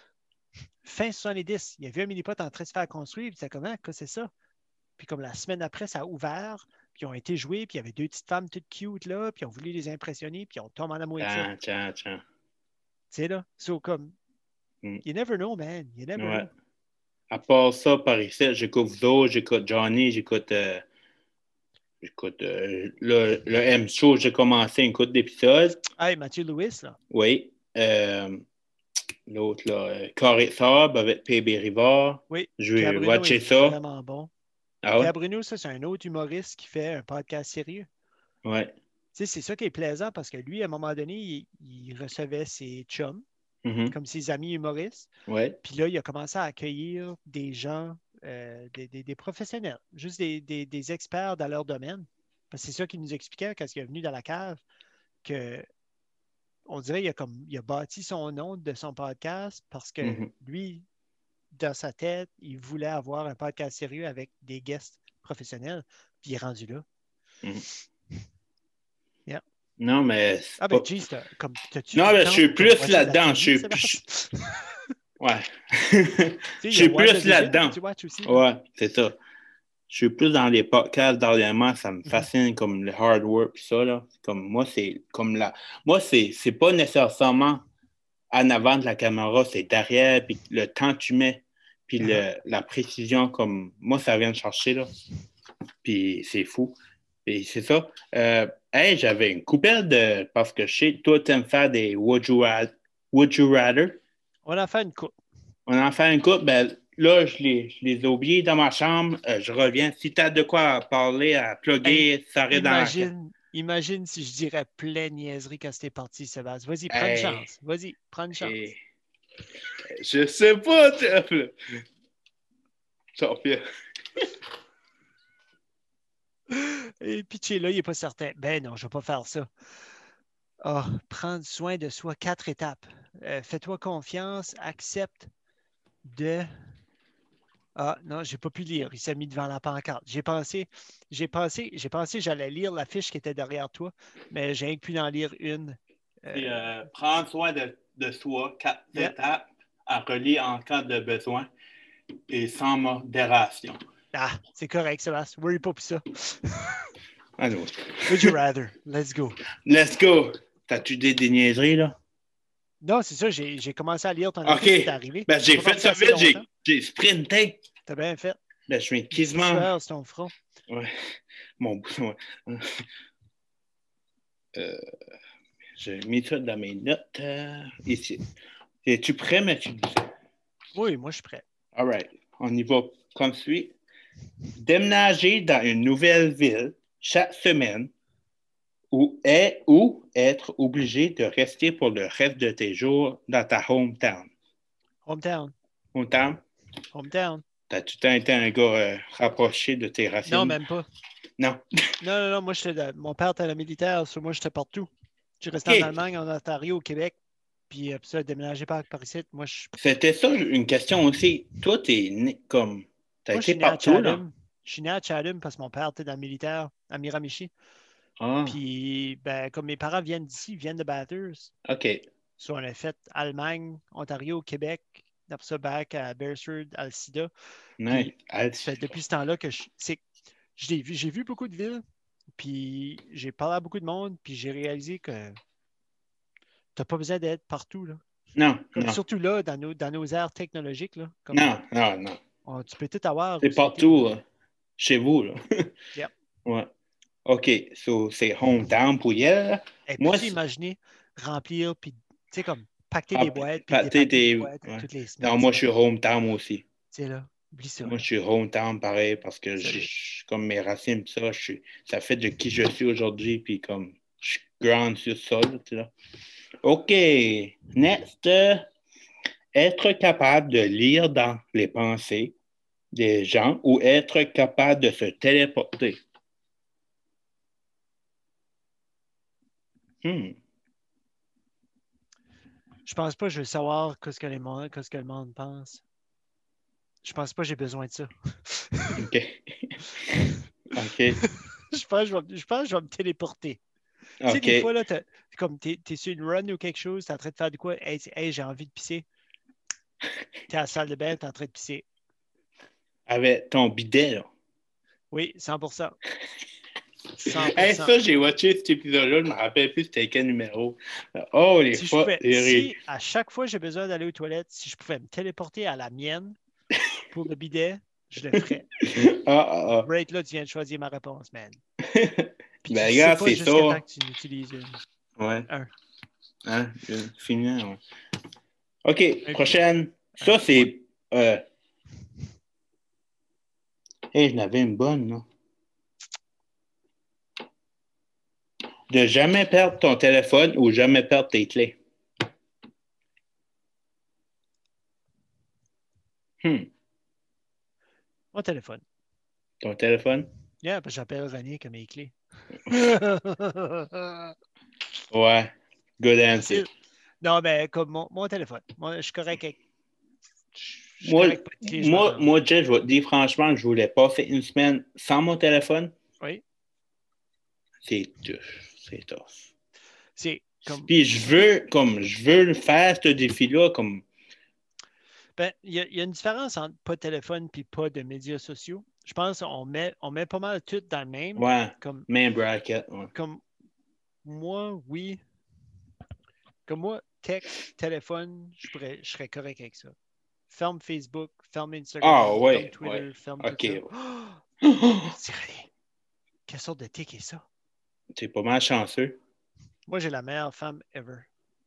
Fin soixante-dix, il y a vu un mini-pot en train de se faire construire, puis c'était comment, quoi, c'est ça? Puis comme la semaine après, ça a ouvert, puis ils ont été joués, puis il y avait deux petites femmes toutes cute là, puis ils ont voulu les impressionner, puis ils ont tombé en amour avec ça. Tiens, tiens, tiens. Tu sais, là? So, comme, Mm. you never know, man. You never Ouais. know. À part ça, par ici, j'écoute vous autres, j'écoute Johnny, j'écoute. euh, j'écoute euh, le, le M-Show, j'ai commencé une couple d'épisodes. Hey, Mathieu Lewis, là. Oui. Euh, l'autre, là, euh, Carré Sable avec P B Rivard. Oui, Je Pierre vais Bruno est watcher ça. vraiment bon. Ah ouais? Pierre Bruno, ça, c'est un autre humoriste qui fait un podcast sérieux. Ouais. Tu sais, c'est ça qui est plaisant parce que lui, à un moment donné, il, il recevait ses chums, Mhm. comme ses amis humoristes. Ouais. Puis là, il a commencé à accueillir des gens, euh, des, des- des professionnels, juste des, des- des experts dans leur domaine. Parce que c'est ça qu'il nous expliquait quand il est venu dans la cave, que on dirait qu'il a, comme, il a bâti son nom de son podcast parce que Mhm. lui, dans sa tête, il voulait avoir un podcast sérieux avec des guests professionnels, puis il est rendu là. Mhm. Yeah. Non, mais. c'est Ah ben, pas- geez, t'as- comme, t'as-tu Non, du mais je temps suis pour comme plus watcher de la là-dedans. Je télé, suis plus. Sébastien? Ouais. Tu sais, Je il y a suis plus WandaVision que là-dedans. tu watches aussi. là. Ouais, c'est ça. je suis plus dans les podcasts dernièrement, ça me fascine mm-hmm. comme le hard work et ça, là. Comme moi, c'est comme la. Moi, c'est, c'est pas nécessairement en avant de la caméra, c'est derrière, puis le temps que tu mets, puis uh-huh. le, la précision, comme moi, ça vient de chercher, là. Puis c'est fou. Puis c'est ça. Euh, hey, j'avais une coupelle de. Parce que je sais, toi, tu aimes faire des Would you, rather, would you rather? On en fait une coupe. On en fait une coupe. Ben, là, je les, je les ai oubliés dans ma chambre. Euh, je reviens. Si tu as de quoi parler, à plugger, hey, ça reste imagine, dans. Imagine si je dirais plein de niaiseries quand c'était parti, Sébastien. Vas-y, prends hey. une chance. Vas-y, prends une chance. Hey. Je sais pas, Jeff. Jean-Pierre. Et puis, là, il n'est pas certain. Ben non, je ne vais pas faire ça. Oh, prendre soin de soi, quatre étapes. Euh, fais-toi confiance, accepte de... Ah non, j'ai pas pu lire. Il s'est mis devant la pancarte. J'ai pensé, j'ai pensé, j'ai pensé que j'allais lire la fiche qui était derrière toi, mais j'ai pu en lire une. Euh... Et, euh, prendre soin de, de soi, quatre yeah. étapes à relire en cas de besoin et sans modération. Ah, c'est correct, Sébastien. Worry pas pour ça. Allô. Would you rather? Let's go. Let's go. T'as-tu des, des niaiseries, là? Non, c'est ça. J'ai, j'ai commencé à lire ton OK. article arrivé. Ben, j'ai fait ça vite. J'ai, j'ai sprinté. T'as bien fait. Ben, je suis quasiment... C'est ton front. Ouais. Mon... Ouais. Euh... J'ai mis ça dans mes notes. Euh, ici. Es-tu prêt, Mathieu? Oui, moi, je suis prêt. All right. On y va comme suit. Déménager dans une nouvelle ville chaque semaine ou, est, ou être obligé de rester pour le reste de tes jours dans ta hometown. Hometown. Hometown? Hometown. T'as-tu été un gars euh, rapproché de tes racines? Non, même pas. Non. non, non, non. Moi, j'étais, mon père était à la militaire, so moi, j'étais partout. J'ai resté okay. en Allemagne, en Ontario, au Québec. Puis, euh, puis ça, déménager par, par ici. Moi, je... C'était ça une question aussi. Toi, t'es né comme... T'as moi, été je partout, là? Je suis né à Chatham parce que mon père était dans le militaire à Miramichi. Ah. Puis, ben, comme mes parents viennent d'ici, ils viennent de Bathurst. OK. So, on a fait Allemagne, Ontario, Québec. Après ça, back à Beresford, Alcida. Nice. Puis, depuis ce temps-là que je... C'est... Je l'ai vu, j'ai vu beaucoup de villes. Puis, j'ai parlé à beaucoup de monde. Puis, j'ai réalisé que tu n'as pas besoin d'être partout, là. Non, comme non. Surtout là, dans nos, dans nos aires technologiques, là. Comme, non, non, non. On, tu peux tout avoir. C'est partout, euh, chez vous, là. Yep. Ouais. OK. So, c'est hometown pour hier. Et puis, moi, imaginer remplir, puis, tu sais, comme, pacter ah, des boîtes, puis pacter des des boîtes ouais. toutes les semaines. Non, moi, je suis hometown aussi. Tu sais, là, oublie ça. Moi, là. je suis hometown, pareil, parce que je, je, comme mes racines, pis ça, je suis, ça fait de qui je suis aujourd'hui, puis comme, je suis grand sur ça, là, tu sais. OK. Next. Être capable de lire dans les pensées des gens ou être capable de se téléporter. Hmm. Je pense pas que je veux savoir ce que, les monde, ce que le monde pense. Je pense pas que j'ai besoin de ça. OK. OK. je, pense, je, vais, je pense que je vais me téléporter. Okay. Tu sais, des fois, là, comme tu es sur une run ou quelque chose, tu es en train de faire de quoi? Hey, hey j'ai envie de pisser. Tu es à la salle de bain, tu es en train de pisser. Avec ton bidet, là. Oui, cent pour cent. cent pour cent. Hey, ça, j'ai watché cet épisode-là, je ne me rappelle plus c'était quel numéro. Oh, les si fois. Pouvais, les... Si à chaque fois j'ai besoin d'aller aux toilettes, si je pouvais me téléporter à la mienne pour le bidet, je le ferais. ah, ah, ah. Right là, tu viens de choisir ma réponse, man. Puis ben, tu regarde, sais pas c'est jusqu'à ça. temps que tu n'utilises une. Ouais. Un. Hein? Fini, ouais. OK, Un prochaine. coup. Ça, Un c'est. Euh... Hey, je n'avais une bonne, là. De jamais perdre ton téléphone ou jamais perdre tes clés. Hmm. Mon téléphone. Ton téléphone? Yeah, parce que j'appelle René comme mes clés. Ouais. Good answer. Non, mais comme mon, mon téléphone. Moi, je suis correct avec. Je suis moi, correct pas de clés, je moi, moi, Jeff, je vais te dire franchement, je voulais passer une semaine sans mon téléphone. Oui. C'est tough. C'est tough. C'est comme. Puis je veux, comme, je veux faire ce défi-là, comme. Ben, il y, y a une différence entre pas de téléphone et pas de médias sociaux. je pense qu'on met, on met pas mal tout dans le même. Ouais, Comme, même bracket. Ouais. comme moi, oui. Comme moi, texte, téléphone, je, pourrais, je serais correct avec ça. Ferme Facebook, ferme Ah, Instagram, ferme ouais, Twitter, ouais. ferme tout OK. ça. Ouais. Oh, c'est vrai. Quelle sorte de tic est ça? T'es pas mal chanceux. Moi, j'ai la meilleure femme ever.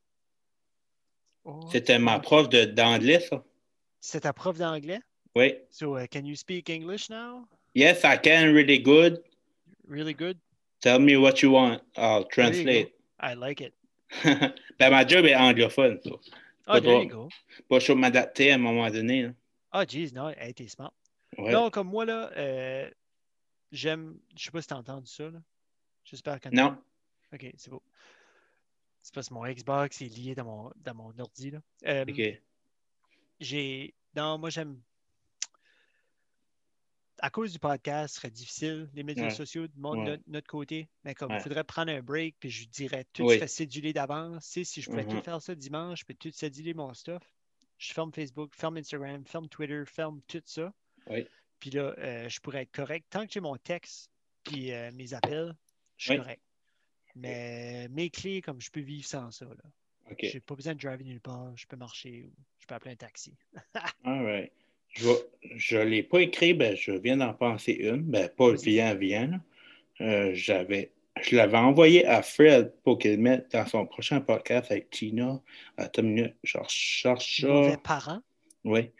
Oh, C'était ma oh. prof de, d'anglais, ça. C'est ta prof d'anglais? Oui. So, uh, can you speak English now? Yes, I can really good. Really good? Tell me what you want. I'll There you go. translate. I like it. Ben, ma job est anglophone, ça. Oh, Pas there you trop. go. Pas chaud de m'adapter à un moment donné. Là. Ah, jeez, non, hey, t'es smart. Ouais. Non, comme moi, là, euh, j'aime. Je sais pas si t'as entendu ça, là. J'espère que non. Non. OK, c'est beau. C'est parce que mon Xbox est lié dans mon, dans mon ordi, là. Euh, OK. j'ai. Non, moi, j'aime. À cause du podcast, ce serait difficile, les médias Ouais. sociaux de mon, Ouais. notre, notre côté. Mais comme il Ouais. faudrait prendre un break, puis je dirais tout Oui. se fait céduler d'avance. Tu sais, si je pouvais tout Mhm. faire ça dimanche, je peux tout céduler mon stuff. Je ferme Facebook, ferme Instagram, ferme Twitter, ferme tout ça. Oui. Puis là, euh, je pourrais être correct. Tant que j'ai mon texte puis euh, mes appels, je suis Oui. correct. Mais mes clés, comme je peux vivre sans ça. Là. OK. J'ai pas besoin de driver nulle part. Je peux marcher ou je peux appeler un taxi. All right. Je ne l'ai pas écrit, ben, je viens d'en penser une. Ben, pas Vas-y. vient, vient. Euh, j'avais, je l'avais envoyé à Fred pour qu'il le mette dans son prochain podcast avec Tina. Attends une minute, je recherche Mauvais ça. parents, Oui.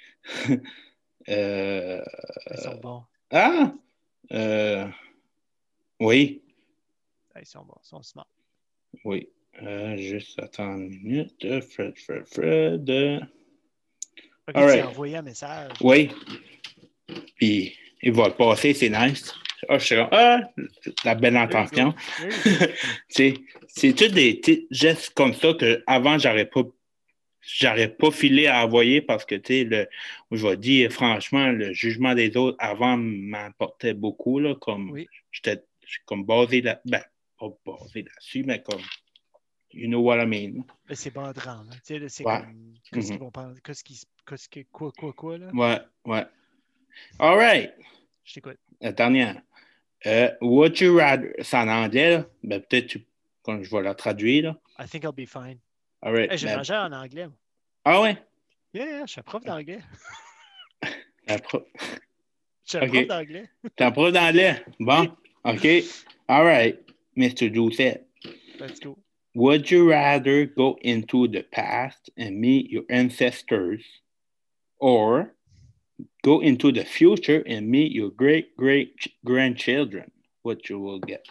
euh, ils sont bons. Ah! Euh, oui. Ils sont bons, ils sont smart. Oui. Euh, juste attends une minute. Fred, Fred, Fred. Ok, All tu right. as envoyé un message. Oui. Puis, il va le passer, c'est nice. Ah, je suis comme, ah, la belle intention. c'est, c'est tous des petits gestes comme ça que avant j'aurais pas, j'aurais pas filé à envoyer parce que, tu sais, le, je vais dire, franchement, le jugement des autres avant m'importait beaucoup, là, comme, Oui. j'étais comme basé là, ben, pas basé là-dessus, mais comme, you know what I mean. Mais c'est bandrant. Hein. Tu sais, c'est Ouais. comme, qu'est-ce Mm-hmm. qu'ils vont penser, qu'est-ce qu'ils, qu'est-ce que, quoi, quoi, quoi, là? Ouais, ouais. All right. Je t'écoute. La dernière. Uh, would you rather, c'est en anglais, là. Ben, peut-être tu, quand je vais la traduire. Là. I think I'll be fine. All right. Hey, j'ai ben... mangé en anglais. Ah ouais? Yeah, yeah, je suis prof d'anglais. Pro... Je suis okay. prof d'anglais. T'es un prof d'anglais? Bon, OK. All right, mister Doucet. Let's go. Would you rather go into the past and meet your ancestors or go into the future and meet your great great grandchildren? What you will get?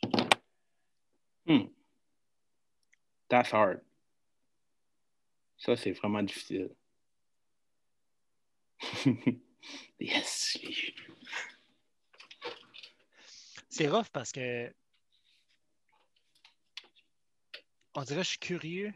Hmm. That's hard. Ça, c'est vraiment difficile. Yes. C'est rough parce que on dirait que je suis curieux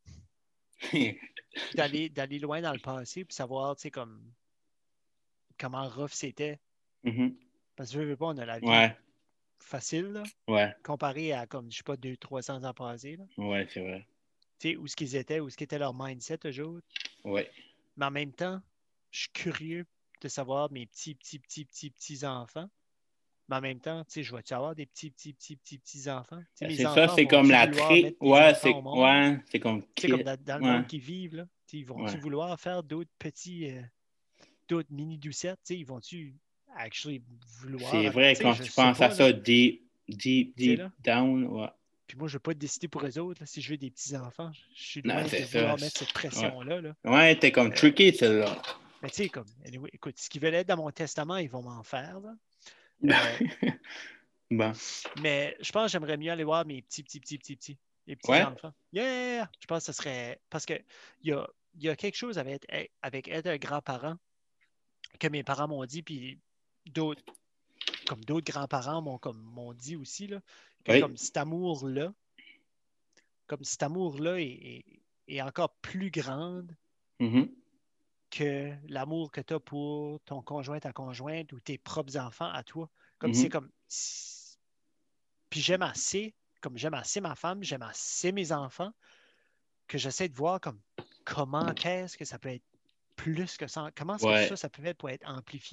d'aller, d'aller loin dans le passé pour savoir, tu sais, comme comment rough c'était. Mm-hmm. Parce que je veux pas, on a la vie ouais. facile, là, ouais. comparé à, comme, je sais pas, deux cents trois cents ans passés. Là. Ouais, c'est vrai. Tu sais, où ce qu'ils étaient, où ce qu'était leur mindset toujours. Ouais. Mais en même temps, je suis curieux de savoir mes petits, petits, petits, petits, petits enfants. Mais en même temps, tu sais, je vais-tu avoir des petits, petits, petits, petits, petits enfants? Tu sais, mes c'est enfants ça, c'est vont comme la vouloir tri... mettre des ouais, enfants c'est... au monde? Ouais, c'est comme... Tu sais, comme dans, dans le ouais. monde qu'ils vivent, là. Tu sais, ils vont-tu ouais. vouloir faire d'autres petits, euh, d'autres mini-doucettes? Tu sais, ils vont-tu actually vouloir... C'est vrai, tu sais, quand je tu sais penses pas, à ça, là. deep, deep, Tu sais, deep là. down, ouais. Puis moi, je ne veux pas décider pour eux autres, là, si je veux des petits-enfants. Je suis Non, loin de c'est vouloir ça. mettre cette pression-là. Ouais, Là. ouais t'es comme Euh, tricky, celle-là. Mais tu sais, comme, anyway, écoute, ce qu'ils veulent être dans mon testament, ils vont m'en faire, là. Euh, bon. Mais je pense que j'aimerais mieux aller voir mes petits, petits, petits, petits, petits, les petits Ouais. enfants. Yeah! Je pense que ce serait. Parce qu'il y a, y a quelque chose avec être, avec être un grand-parent que mes parents m'ont dit, puis d'autres, comme d'autres grands-parents m'ont, comme, m'ont dit aussi, là, que oui. comme cet amour-là, comme cet amour-là est, est, est encore plus grande Mm-hmm. que l'amour que tu as pour ton conjoint, ta conjointe ou tes propres enfants à toi. Comme mm-hmm. c'est comme. Puis j'aime assez, comme j'aime assez ma femme, j'aime assez mes enfants, que j'essaie de voir comme comment est-ce que ça peut être plus que ça, comment est-ce ouais. que ça, ça peut être pour être amplifié.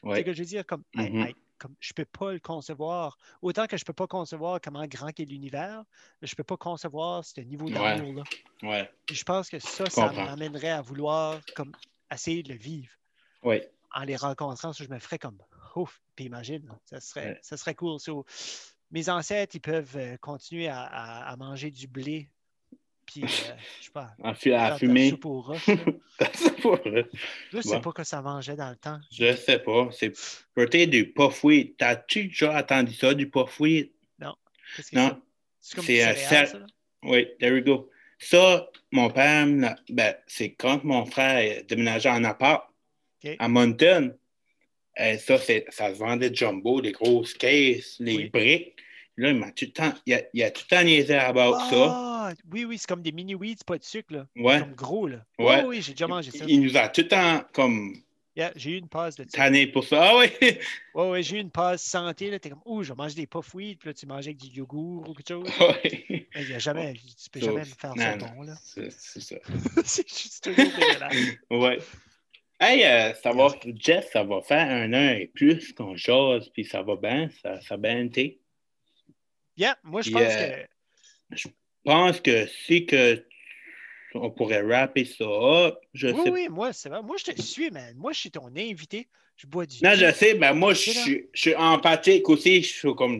Tu sais ce que je veux dire? Comme, mm-hmm. I, I, comme je ne peux pas le concevoir. Autant que je ne peux pas concevoir comment grand est l'univers, je ne peux pas concevoir ce niveau d'amour-là. Ouais. Ouais. Et je pense que ça, Je ça comprends. m'amènerait à vouloir comme essayer de le vivre. Oui. En les rencontrant, ça, je me ferais comme ouf, puis imagine, ça serait, ouais. ça serait cool. So, mes ancêtres, ils peuvent euh, continuer à, à, à manger du blé, puis euh, je sais pas, à, fu- à faire fumer. de la soupe aux roches. Je sais bon. pas que ça mangeait dans le temps. Je sais pas. C'est peut-être du puff-wheat. T'as-tu déjà entendu ça, du puff-wheat? Non. Qu'est-ce que non. c'est? C'est comme c'est du un céréal, cer- ça? Là? Oui, there we go. Ça, mon père, ben, c'est quand mon frère déménageait en appart Okay. à Moncton. Et ça, c'est, ça se vendait de jumbo, des grosses caisses, les oui. briques. Là, il m'a tout le temps, il a, il a tout le temps niaisé about oh, ça. Oui, oui, c'est comme des mini-weeds, pas de sucre, là. Ouais. Comme gros, là. Ouais. Oh, oui, j'ai déjà mangé ça. Il nous a tout le temps comme. Yeah, j'ai eu une passe de ça. Tanné pour ça. Ah oui! Ouais, ouais, j'ai eu une passe santé, là. T'es comme, ouh, je mange des puff weed, puis là, tu manges avec du yogourt ou quelque chose. Oui. Mais il y a jamais, tu peux so, jamais me faire non, ça non, bon, là. C'est, c'est ça. c'est juste toujours dégueulasse. Ouais. Hey, euh, ça Yeah. va, Jeff, ça va faire un an et plus qu'on jase, puis ça va bien, ça, ça a bien été. Yeah, moi, je Puis, pense euh, que. Je pense que si que on pourrait rapper ça up, je Oui, sais oui, moi, c'est vrai. Moi, je te suis, man. Moi, je suis ton invité. Je bois du Non, thé. je sais, ben moi, je suis, je suis empathique aussi. Je suis comme.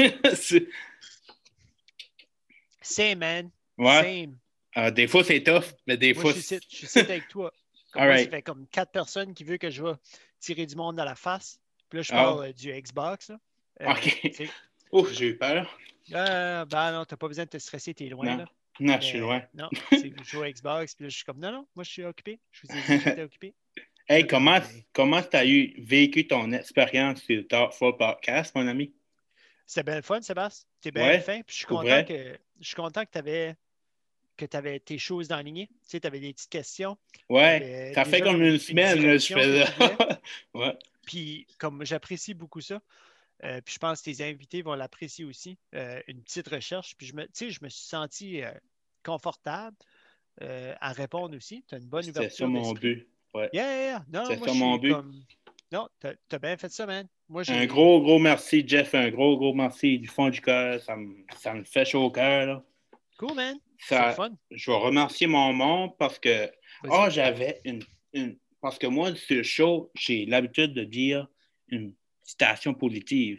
Same, man. ouais. Same. Euh, des fois, c'est tough, mais des moi, fois. je suis ici, je suis ici avec toi. Comme All moi, right. ça fait comme quatre personnes qui veulent que je vais tirer du monde dans la face. Puis là, je Oh. parle euh, du Xbox. Là. Euh, OK. Ouf, j'ai eu peur. Euh, ben non, t'as pas besoin de te stresser, t'es loin. Non, Là. non Mais, je suis loin. Non, c'est je joue au Xbox. Puis là, je suis comme, non, non, moi, je suis occupé. Je vous ai dit que j'étais occupé. hey, là, comment comme, comment tu as eu vécu ton expérience sur le Thoughtful Podcast, mon ami? C'était bien le fun, Sébastien. T'es bien ouais, fin. Puis je suis pour content vrai? que je suis content que tu avais que tu avais tes choses dans la lignée. Tu sais, tu avais des petites questions. Ouais, ça fait comme une, une semaine que je fais ça. ouais. Puis, comme j'apprécie beaucoup ça, euh, puis je pense que tes invités vont l'apprécier aussi. Euh, une petite recherche. Puis, je me, tu sais, je me suis senti euh, confortable euh, à répondre aussi. Tu as une bonne C'était ouverture ça mon d'esprit. but. Ouais. Yeah, yeah, yeah. Non, C'était moi, ça je mon suis but. comme... Non, tu as bien fait ça, man. Moi, j'ai... Un gros, gros merci, Jeff. Un gros, gros merci du fond du cœur. Ça me, ça me fait chaud au cœur. Là. Cool, man. Ça, c'est le fun. Je vais remercier mon monde parce que oh, j'avais une, une. Parce que moi, sur le show, j'ai l'habitude de dire une citation positive.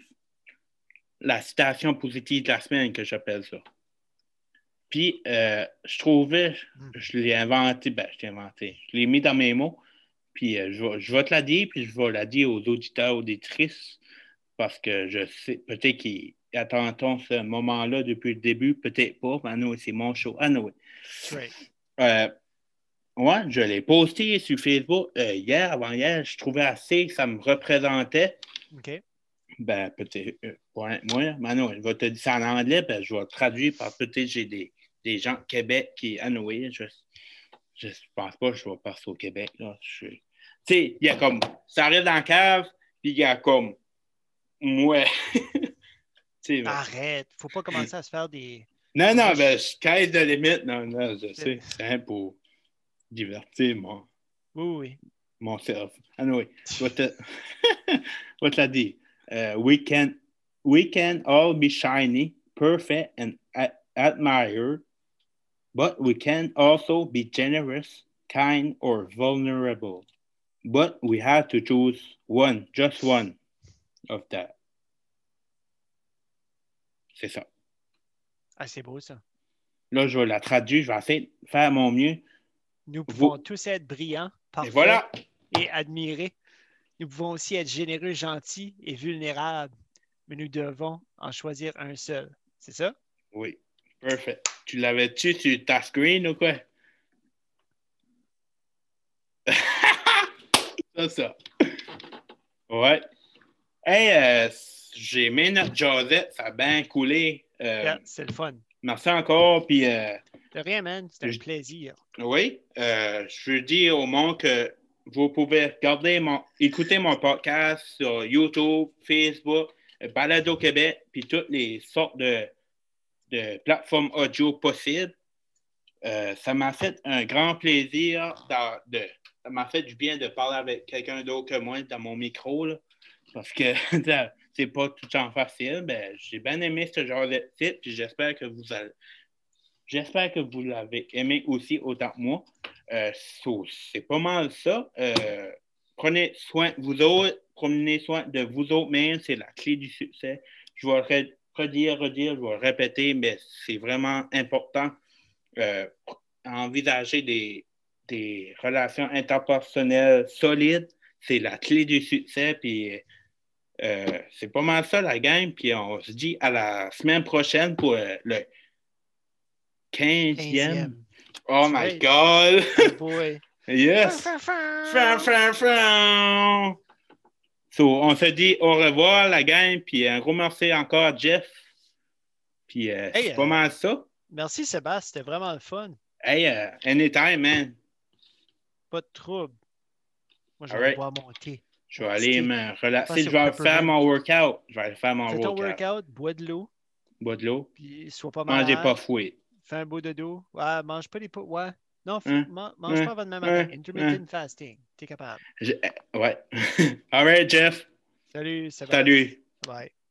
La citation positive de la semaine que j'appelle ça. Puis, euh, je trouvais, je l'ai inventé, ben, je l'ai inventé. Je l'ai mis dans mes mots. Puis, euh, je, vais, je vais te la dire, puis je vais la dire aux auditeurs, auditrices, parce que je sais, peut-être qu'ils attendent ce moment-là depuis le début, peut-être pas. Ah non, c'est mon show. Ah non. Right. Euh, ouais, je l'ai posté sur Facebook euh, hier, avant-hier. Je trouvais assez que ça me représentait. OK. Ben, peut-être, euh, ouais, moi, Mano, je vais te dire ça en anglais, ben, je vais traduire par peut-être j'ai des, des gens de Québec qui, ah non, je je pense pas que je vais passer au Québec, là. Tu sais, il y a comme, ça arrive dans la cave, puis il y a comme, ouais. ben, arrête, faut pas commencer à se faire des... Non, non, moi, ben, je caisse de limite, non, non, je sais, c'est un pour divertir mon, oui, oui. mon cerveau. Ah non, oui, je vais te, je vais te la dire. Uh, we can we can all be shiny, perfect, and a- admire, but we can also be generous, kind, or vulnerable. But we have to choose one, just one of that. C'est ça. Ah, c'est beau, ça. Là, je vais la traduire, je vais essayer de faire mon mieux. Nous pouvons Vous... tous être brillants, parfaits et, voilà. et admirés. Nous pouvons aussi être généreux, gentils et vulnérables, mais nous devons en choisir un seul. C'est ça? Oui. Parfait. Tu l'avais-tu sur ta screen ou quoi? ça, ça. Ouais. Hey, euh, j'ai mis notre Josette, ça a bien coulé. Euh, yeah, c'est le fun. Merci encore. Puis, euh, de rien, man. C'est un je... plaisir. Oui. Euh, je veux dire au monde que vous pouvez regarder mon, écouter mon podcast sur YouTube, Facebook, Balado Québec, puis toutes les sortes de, de plateformes audio possibles. Euh, ça m'a fait un grand plaisir. De, de, ça m'a fait du bien de parler avec quelqu'un d'autre que moi dans mon micro. Là. parce que c'est pas tout le temps facile. Ben, j'ai bien aimé ce genre de site, puis j'espère que vous allez. J'espère que vous l'avez aimé aussi autant que moi. Euh, so, c'est pas mal ça. Euh, prenez soin de vous autres, prenez soin de vous autres mêmes, c'est la clé du succès. Je vais le redire, redire, je vais le répéter, mais c'est vraiment important. Euh, envisager des, des relations interpersonnelles solides, c'est la clé du succès. Puis euh, c'est pas mal ça la gang. Puis on se dit à la semaine prochaine pour euh, le quinzième. Oh my right. God! Oh boy! Yes! Fran, fran, fran. So, on se dit au revoir, la gang, puis un gros merci encore à Jeff. Puis euh, hey, c'est pas euh, mal ça. Merci, Sébastien, c'était vraiment le fun. Hey, uh, anytime, man. Pas de trouble. Moi, je vais right. boire mon thé. Je vais aller me relaxer. Je vais faire mon workout. Je vais aller faire mon Fais workout. ton workout, bois de l'eau. Bois de l'eau. Puis, sois pas malade. Mangez pas fouet. Fais un beau dodo. Ouais, mange pas les pots. Ouais. Non, hein? man, mange hein? pas avant demain matin. Hein? Intermittent hein? fasting. T'es capable. Je... Ouais. All right, Jeff. Salut, Sébastien. Salut. Bye.